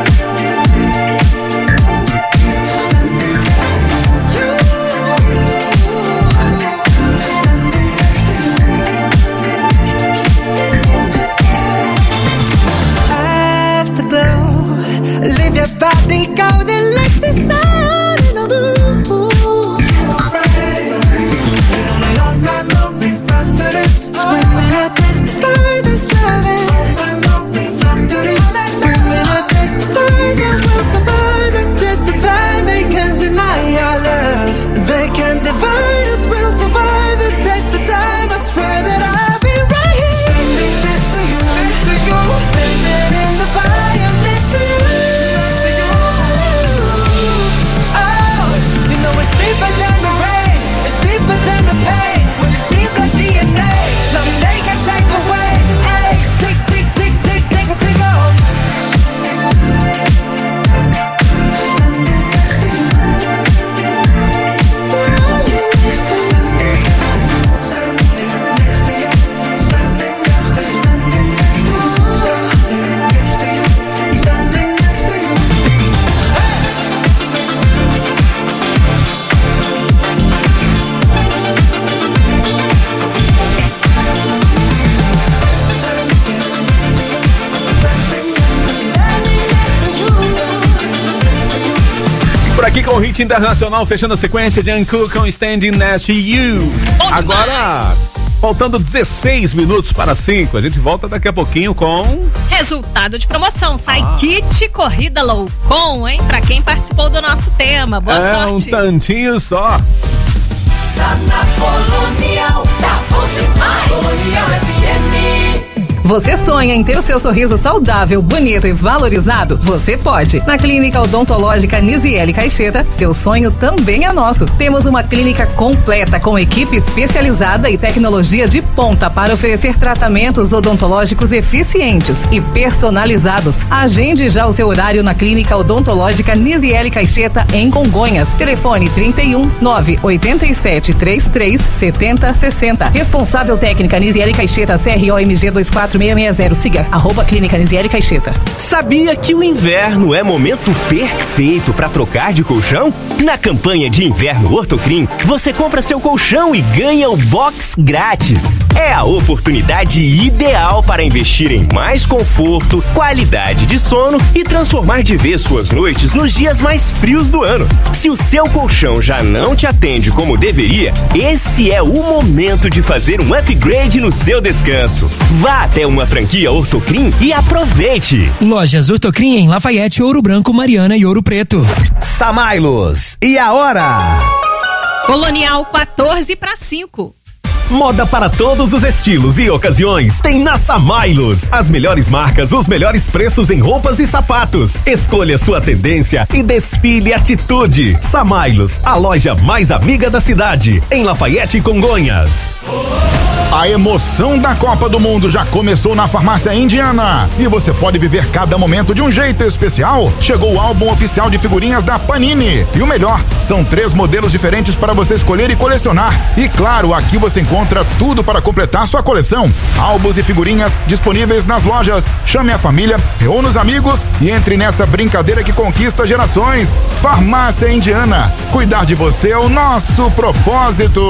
Leave your body golden like the sun in the moon. You're afraid. All night long we rock to this. Screaming I testify this loving. All night long we rock to this. Screaming I testify that we'll survive the test of time. They can't deny our love. They can't divide us. We'll survive the test of time. I swear that I'll be right here. Standing next to you, next to you. Standing in the fire next to you. Deeper than the rain, it's deeper than the pain. When it's deep like D N A, something they can take away. Hey, tick, tick, tick, tick, tick, and tick off. Standing next to you. Standing next to you. Standing next to you. Standing next to you. Standing next to you. Standing next to you. Por aqui com o hit internacional, fechando a sequência de Anku com Standing Next to You. Agora, faltando dezesseis minutos para cinco, a gente volta daqui a pouquinho com... Resultado de promoção, sai ah. kit Corrida Loucon, hein? Pra quem participou do nosso tema, boa é sorte. Um tantinho só. Tá na Colonial, tá bom demais. Colonial F M. Você sonha em ter o seu sorriso saudável, bonito e valorizado? Você pode. Na Clínica Odontológica Nisiele Caixeta, seu sonho também é nosso. Temos uma clínica completa com equipe especializada e tecnologia de ponta para oferecer tratamentos odontológicos eficientes e personalizados. Agende já o seu horário na Clínica Odontológica Nisiele Caixeta em Congonhas. Telefone trinta e um, nove oito sete, trinta e três, setenta, sessenta. Responsável técnica Nisiele Caixeta, C R O M G dois quatro seis seis zero. Siga arroba Clínica Nisiele Caixeta. Sabia que o inverno é momento perfeito para trocar de colchão? Na campanha de inverno Ortocrim, você compra seu colchão e ganha o box grátis. É a oportunidade ideal para investir em mais conforto, qualidade de sono e transformar de vez suas noites nos dias mais frios do ano. Se o seu colchão já não te atende como deveria, esse é o momento de fazer um upgrade no seu descanso. Vá até uma franquia Ortocrim e aproveite. Lojas Ortocrim em Lafayette, Ouro Branco, Mariana e Ouro Preto. Samailos, e a hora? Colonial quatorze para cinco. Moda para todos os estilos e ocasiões tem na Samailos. As melhores marcas, os melhores preços em roupas e sapatos. Escolha sua tendência e desfile atitude. Samailos, a loja mais amiga da cidade, em Lafayette e Congonhas. A emoção da Copa do Mundo já começou na Farmácia Indiana e você pode viver cada momento de um jeito especial. Chegou o álbum oficial de figurinhas da Panini e o melhor, são três modelos diferentes para você escolher e colecionar. E claro, aqui você encontra tudo para completar sua coleção. Álbuns e figurinhas disponíveis nas lojas. Chame a família, reúna os amigos e entre nessa brincadeira que conquista gerações. Farmácia Indiana, cuidar de você é o nosso propósito.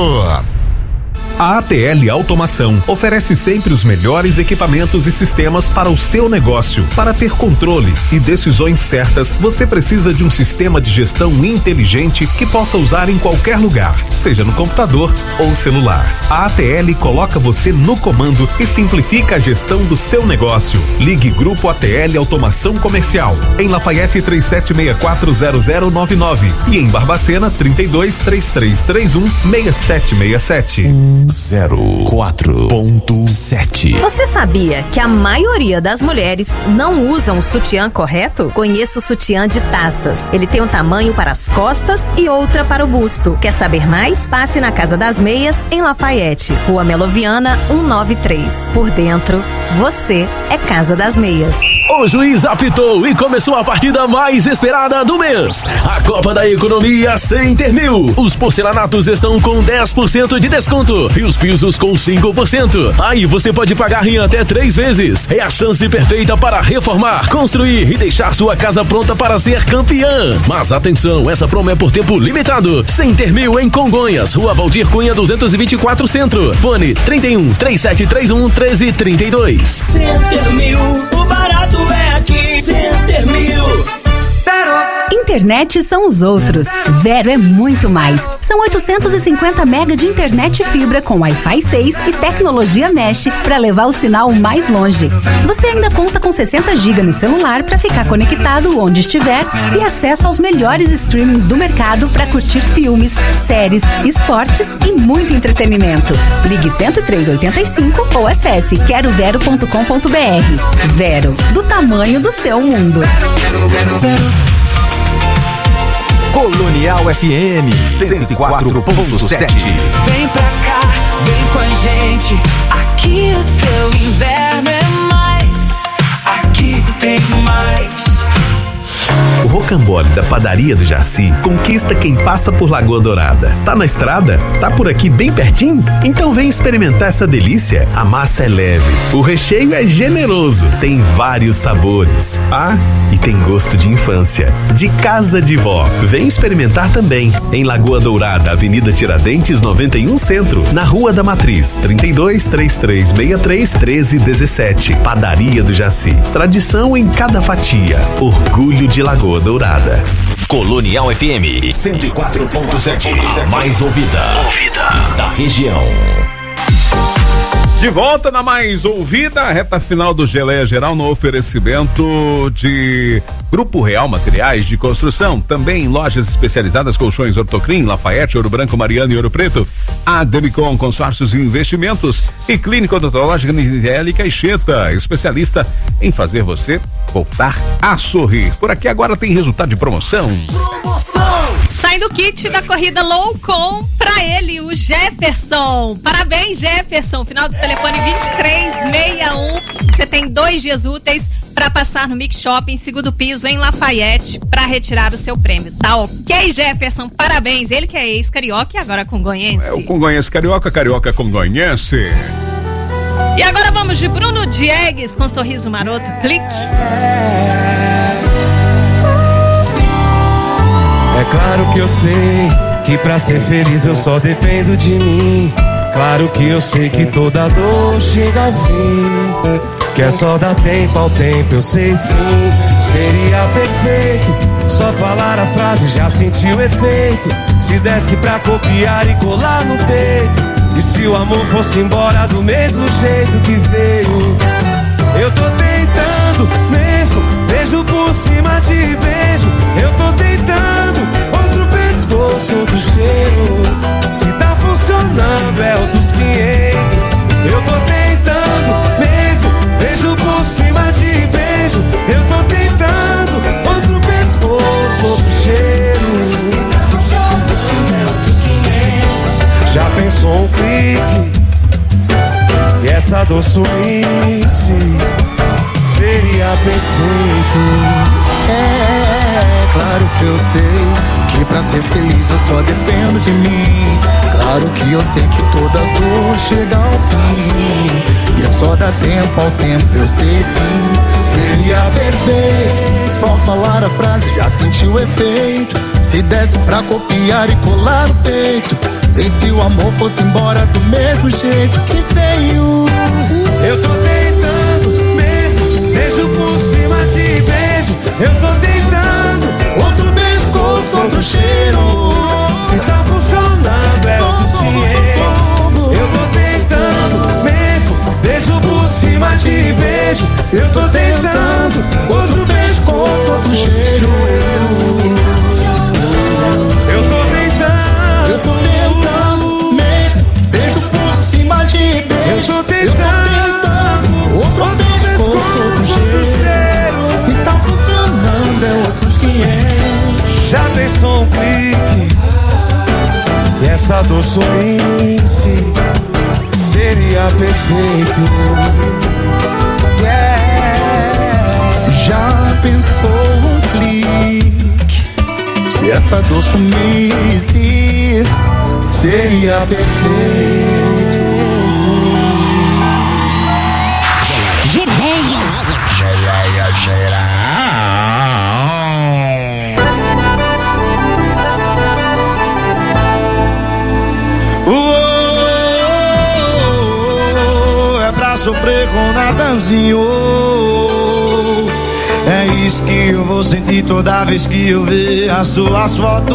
A A T L Automação oferece sempre os melhores equipamentos e sistemas para o seu negócio. Para ter controle e decisões certas, você precisa de um sistema de gestão inteligente que possa usar em qualquer lugar, seja no computador ou celular. A A T L coloca você no comando e simplifica a gestão do seu negócio. Ligue Grupo A T L Automação Comercial em Lafayette três sete seis quatro zero zero nove nove e em Barbacena trinta e dois, três três três um, seis sete seis sete. zero quatro ponto sete. Você sabia que a maioria das mulheres não usam o sutiã correto? Conheça o sutiã de taças. Ele tem um tamanho para as costas e outra para o busto. Quer saber mais? Passe na Casa das Meias, em Lafayette, Rua Meloviana cento e noventa e três. Por dentro, você é Casa das Meias. O juiz apitou e começou a partida mais esperada do mês. A Copa da Economia Center Mil. Os porcelanatos estão com dez por cento de desconto e os pisos com cinco por cento. Aí você pode pagar em até três vezes. É a chance perfeita para reformar, construir e deixar sua casa pronta para ser campeã. Mas atenção, essa promo é por tempo limitado. Center Mil em Congonhas, Rua Valdir Cunha duzentos e vinte e quatro Centro. Fone trinta e um, três sete três um, um três três dois. Center Mil, o barato é aqui. Center Mil. Internet são os outros. Vero é muito mais. São oitocentos e cinquenta mega de internet fibra com Wi-Fi seis e tecnologia Mesh para levar o sinal mais longe. Você ainda conta com sessenta gigas no celular para ficar conectado onde estiver e acesso aos melhores streamings do mercado para curtir filmes, séries, esportes e muito entretenimento. Ligue cento e três oitenta e cinco ou acesse quero vero ponto com ponto br. Vero, do tamanho do seu mundo. Colonial F M cento e quatro ponto sete. Vem pra cá, vem com a gente. Aqui o seu inverno é mais. Aqui tem mais. O rocambole da Padaria do Jaci conquista quem passa por Lagoa Dourada. Tá na estrada? Tá por aqui bem pertinho? Então vem experimentar essa delícia. A massa é leve, o recheio é generoso, tem vários sabores. Ah, e tem gosto de infância, de casa de vó. Vem experimentar também. Em Lagoa Dourada, Avenida Tiradentes noventa e um Centro, na Rua da Matriz, trinta e dois, trinta e três sessenta e três, treze dezessete. Padaria do Jaci. Tradição em cada fatia. Orgulho de Lagoa Dourada. Colonial F M cento e quatro ponto sete. A mais ouvida, ouvida da região. De volta na mais ouvida, reta final do Geleia Geral no oferecimento de Grupo Real Materiais de Construção, também em lojas especializadas Colchões Ortocrim, Lafayette, Ouro Branco, Mariana e Ouro Preto, a Demicon Consórcios e Investimentos e Clínica Odontológica Nisiele Caixeta, especialista em fazer você voltar a sorrir. Por aqui agora tem resultado de promoção. Promoção! Saindo o kit da corrida Low Com pra ele, o Jefferson. Parabéns, Jefferson. Final do telefone vinte e três sessenta e um. Você tem dois dias úteis para passar no Mix Shopping, segundo piso, em Lafayette, para retirar o seu prêmio. Tá ok, Jefferson? Parabéns. Ele que é ex-carioca e agora congonhense. É o congonhense carioca, carioca congonhense. E agora vamos de Bruno Diegues com Sorriso Maroto. Clique. É claro que eu sei que pra ser feliz eu só dependo de mim. Claro que eu sei que toda dor chega ao fim, que é só dar tempo ao tempo, eu sei sim. Seria perfeito só falar a frase, já senti o efeito. Se desse pra copiar e colar no peito, e se o amor fosse embora do mesmo jeito que veio. Eu tô tentando mesmo, beijo por cima de beijo. Eu tô tentando outro pescoço, outro cheiro. Se tá funcionando é outros quinhentos. dor sumisse, seria perfeito. É, claro que eu sei que pra ser feliz eu só dependo de mim. Claro que eu sei que toda dor chega ao fim, e é só dar tempo ao tempo, eu sei sim. Seria perfeito só falar a frase, já senti o efeito. Se desse pra copiar e colar no peito, e se o amor fosse embora do mesmo jeito que veio. Eu tô tentando mesmo, beijo por cima de beijo. Eu tô tentando outro pescoço, outro cheiro. Se tá funcionando é outros quinhentos. Eu tô tentando mesmo, beijo por cima de beijo. Eu tô tentando outro pescoço, outro cheiro. Eu tô tentando, eu tô tentando mesmo, beijo por cima de beijo. Eu tô tentando outro, outro pescoço, outro cheiro. Se tá funcionando é outros quinhentos. Já pensou um clique e essa dor sumisse, seria perfeito. Yeah. Já pensou um clique, se essa dor sumisse, seria perfeito. Geleia geral. É pra sofrer com Natanzinho. É isso que eu vou sentir toda vez que eu ver as suas fotos.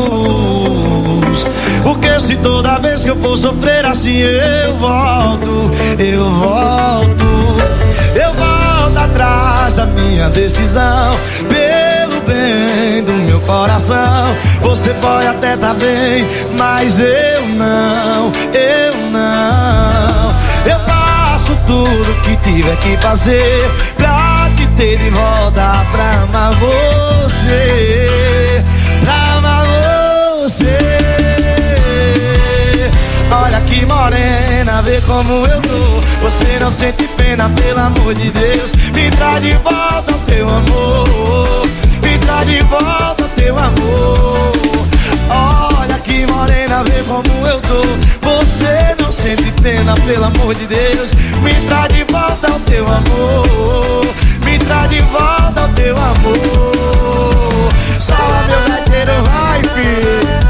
Porque se toda vez que eu for sofrer assim eu volto, eu volto, eu volto atrás da minha decisão. Pelo bem do meu coração, você pode até tá bem, mas eu não, eu não. Eu faço tudo que tiver que fazer pra te ter de volta, pra amar você, pra amar você. Olha que morena, vê como eu tô. Você não sente pena, pelo amor de Deus. Me traz de volta o teu amor, me traz de volta o teu amor. Olha que morena, vê como eu tô. Você não sente pena, pelo amor de Deus. Me traz de volta o teu amor, me traz de volta o teu amor. Sala meu gaiteiro, vai filho.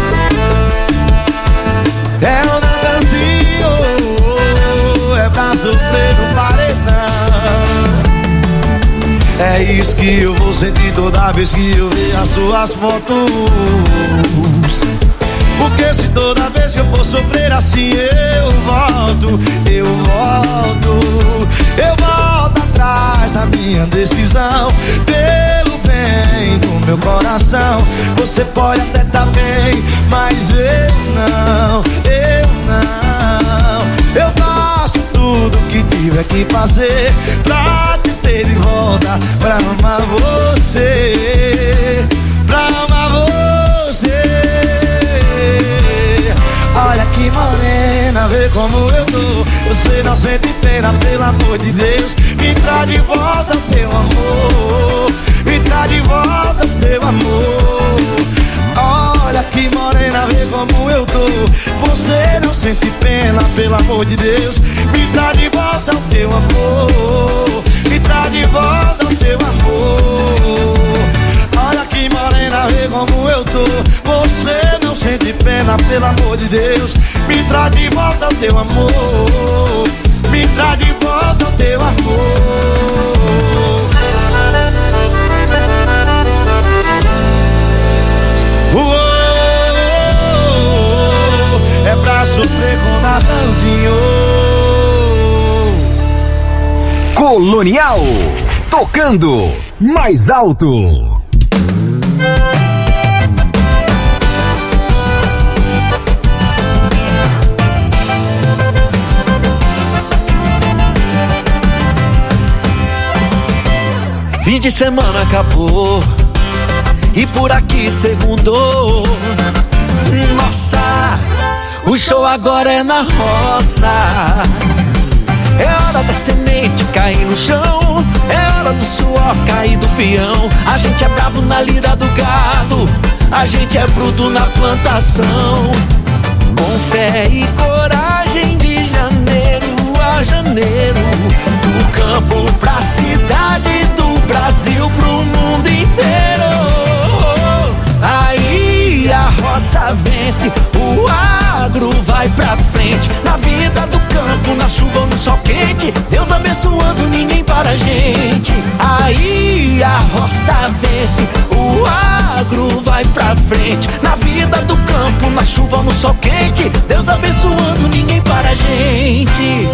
É o Natanzinho, é pra sofrer no paredão. É isso que eu vou sentir toda vez que eu ver as suas fotos. Porque se toda vez que eu for sofrer assim eu volto, eu volto, eu volto atrás da minha decisão. Pelo bem do meu coração, você pode até tá bem, mas eu não, eu não. Eu faço tudo que tiver que fazer pra te ter de volta, pra amar você, pra amar você. Olha que morena, vê como eu tô. Você não sente pena, pelo amor de Deus. Me traz de volta o teu amor, me traz de volta o teu amor. Olha que morena, vê como eu tô. Você não sente pena, pelo amor de Deus. Me traz de volta o teu amor, me traz de volta o teu amor. Olha que morena, vê como eu tô. Você não sente pena, pelo amor de Deus. Me traz de volta o teu amor, me traz de volta o teu amor. Uou, é pra sofrer com Natanzinho. Colonial, tocando mais alto. Fim de semana acabou e por aqui segundou. Nossa, o show agora é na roça. hora da semente cair no chão, é hora do suor cair do peão. A gente é brabo na lida do gado, a gente é bruto na plantação. Com fé e coragem de janeiro a janeiro, do campo pra cidade, do Brasil pro mundo inteiro. Aí a roça vence, o agro vai pra frente. Na vida do campo, na chuva ou no sol quente, Deus abençoando, ninguém para a gente. Aí a roça vence, o agro vai pra frente. Na vida do campo, na chuva ou no sol quente, Deus abençoando, ninguém para a gente.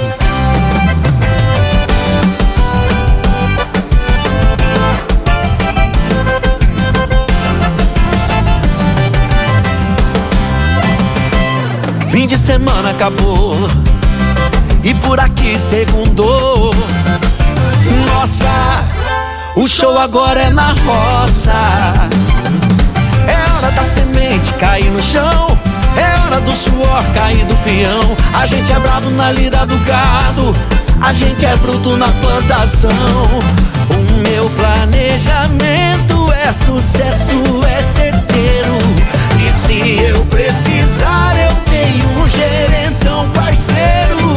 Fim de semana acabou e por aqui segundou. Nossa, o show agora é na roça. É hora da semente cair no chão, é hora do suor cair do peão. A gente é brabo na lida do gado, a gente é bruto na plantação. O meu planejamento é sucesso, é certeiro. E se eu precisar, eu tenho um gerentão parceiro.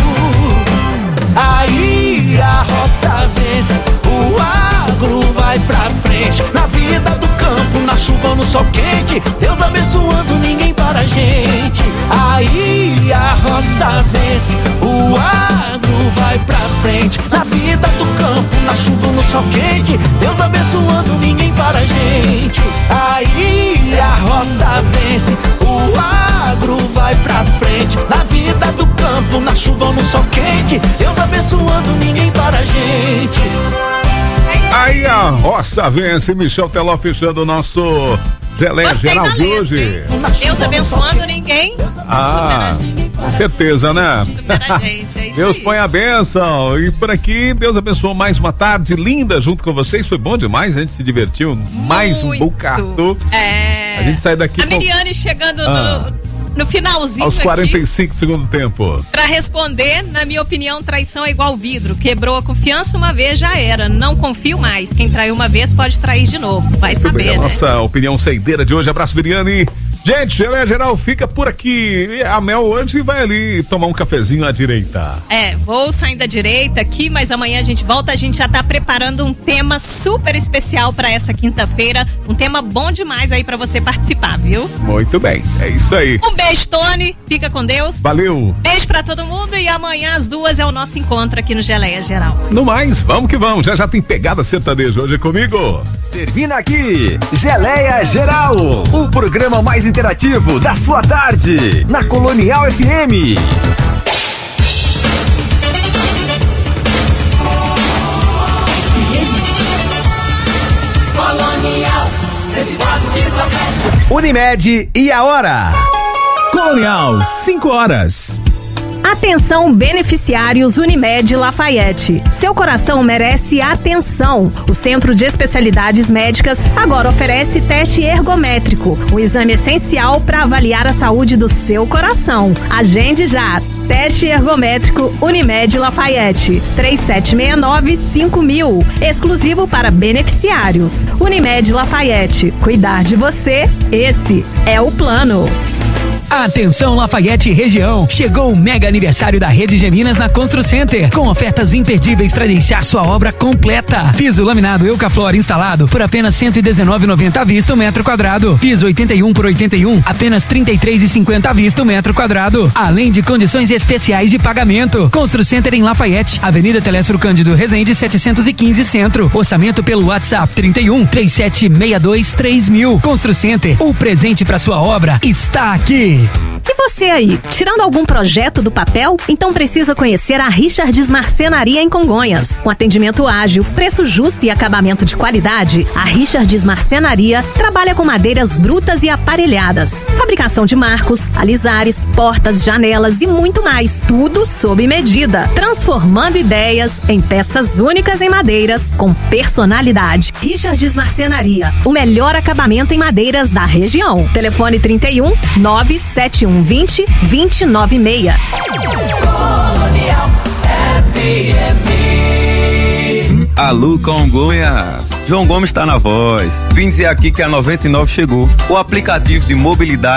Aí a roça vence, o agro vai pra frente. Na vida do campo, na chuva ou no sol quente, Deus abençoando, ninguém para a gente. Aí a roça vence, o agro vai pra frente. Na vida do campo, na chuva ou no sol quente, Deus abençoando, ninguém para a gente. Aí a roça vence, o agro vai pra frente. Na vida do campo, na chuva ou no sol quente, Deus abençoando, ninguém para a gente. Aí a roça vence. Michel Teló fechando o nosso Geleia Gostei Geral da de letra, hoje. hein? Deus abençoando ninguém. Ah, com certeza, né? Supera a gente, é isso Deus aí. põe a bênção. E por aqui, Deus abençoou mais uma tarde linda junto com vocês. Foi bom demais, a gente se divertiu. Mais um bocado. É. A gente sai daqui A com- Miriane chegando Ah. no, no finalzinho aos aqui. quarenta e cinco do segundo tempo. Pra responder, na minha opinião, traição é igual vidro. Quebrou a confiança uma vez, já era. Não confio mais. Quem traiu uma vez pode trair de novo. Vai Muito bem, saber, a né? nossa opinião saideira de hoje. Abraço, Viriane. Gente, Geleia Geral fica por aqui. E a Mel hoje vai ali tomar um cafezinho à direita. É, vou saindo da direita aqui, mas amanhã a gente volta. A gente já tá preparando um tema super especial pra essa quinta-feira. Um tema bom demais aí pra você participar, viu? Muito bem, é isso aí. Um beijo, Tony. Fica com Deus. Valeu. Beijo pra todo mundo e amanhã às duas é o nosso encontro aqui no Geleia Geral. No mais, vamos que vamos. Já já tem pegada sertaneja hoje comigo. Termina aqui, Geleia Geral, o programa mais interativo da sua tarde, na Colonial F M. Colonial cento e quatro vírgula sete. Unimed e a hora. Colonial, cinco horas. Atenção, beneficiários Unimed Lafayette. Seu coração merece atenção. O Centro de Especialidades Médicas agora oferece teste ergométrico, um exame essencial para avaliar a saúde do seu coração. Agende já. Teste ergométrico Unimed Lafayette. três sete seis nove cinco mil. Exclusivo para beneficiários. Unimed Lafayette. Cuidar de você, esse é o plano. Atenção Lafayette e região, chegou o mega aniversário da Rede Geminas na Constru Center, com ofertas imperdíveis para deixar sua obra completa. Piso laminado Eucaflor instalado por apenas cento e dezenove reais e noventa centavos à vista o metro quadrado. Piso oitenta e um por oitenta e um, apenas trinta e três reais e cinquenta centavos à vista o metro quadrado. Além de condições especiais de pagamento. Constru Center em Lafayette, Avenida Telésforo Cândido Rezende setecentos e quinze Centro. Orçamento pelo WhatsApp trinta e um, trinta e sete sessenta e dois, três mil. Constru Center, o presente para sua obra está aqui. E você aí, tirando algum projeto do papel? Então precisa conhecer a Richards Marcenaria em Congonhas. Com atendimento ágil, preço justo e acabamento de qualidade, a Richards Marcenaria trabalha com madeiras brutas e aparelhadas, fabricação de marcos, alisares, portas, janelas e muito mais. Tudo sob medida, transformando ideias em peças únicas em madeiras com personalidade. Richards Marcenaria, o melhor acabamento em madeiras da região. Telefone trinta e um, nove sete um vinte, vinte e nove seis. Colonial F M. Alô, Congonhas. João Gomes está na voz. Vim dizer aqui que a noventa e nove chegou. O aplicativo de mobilidade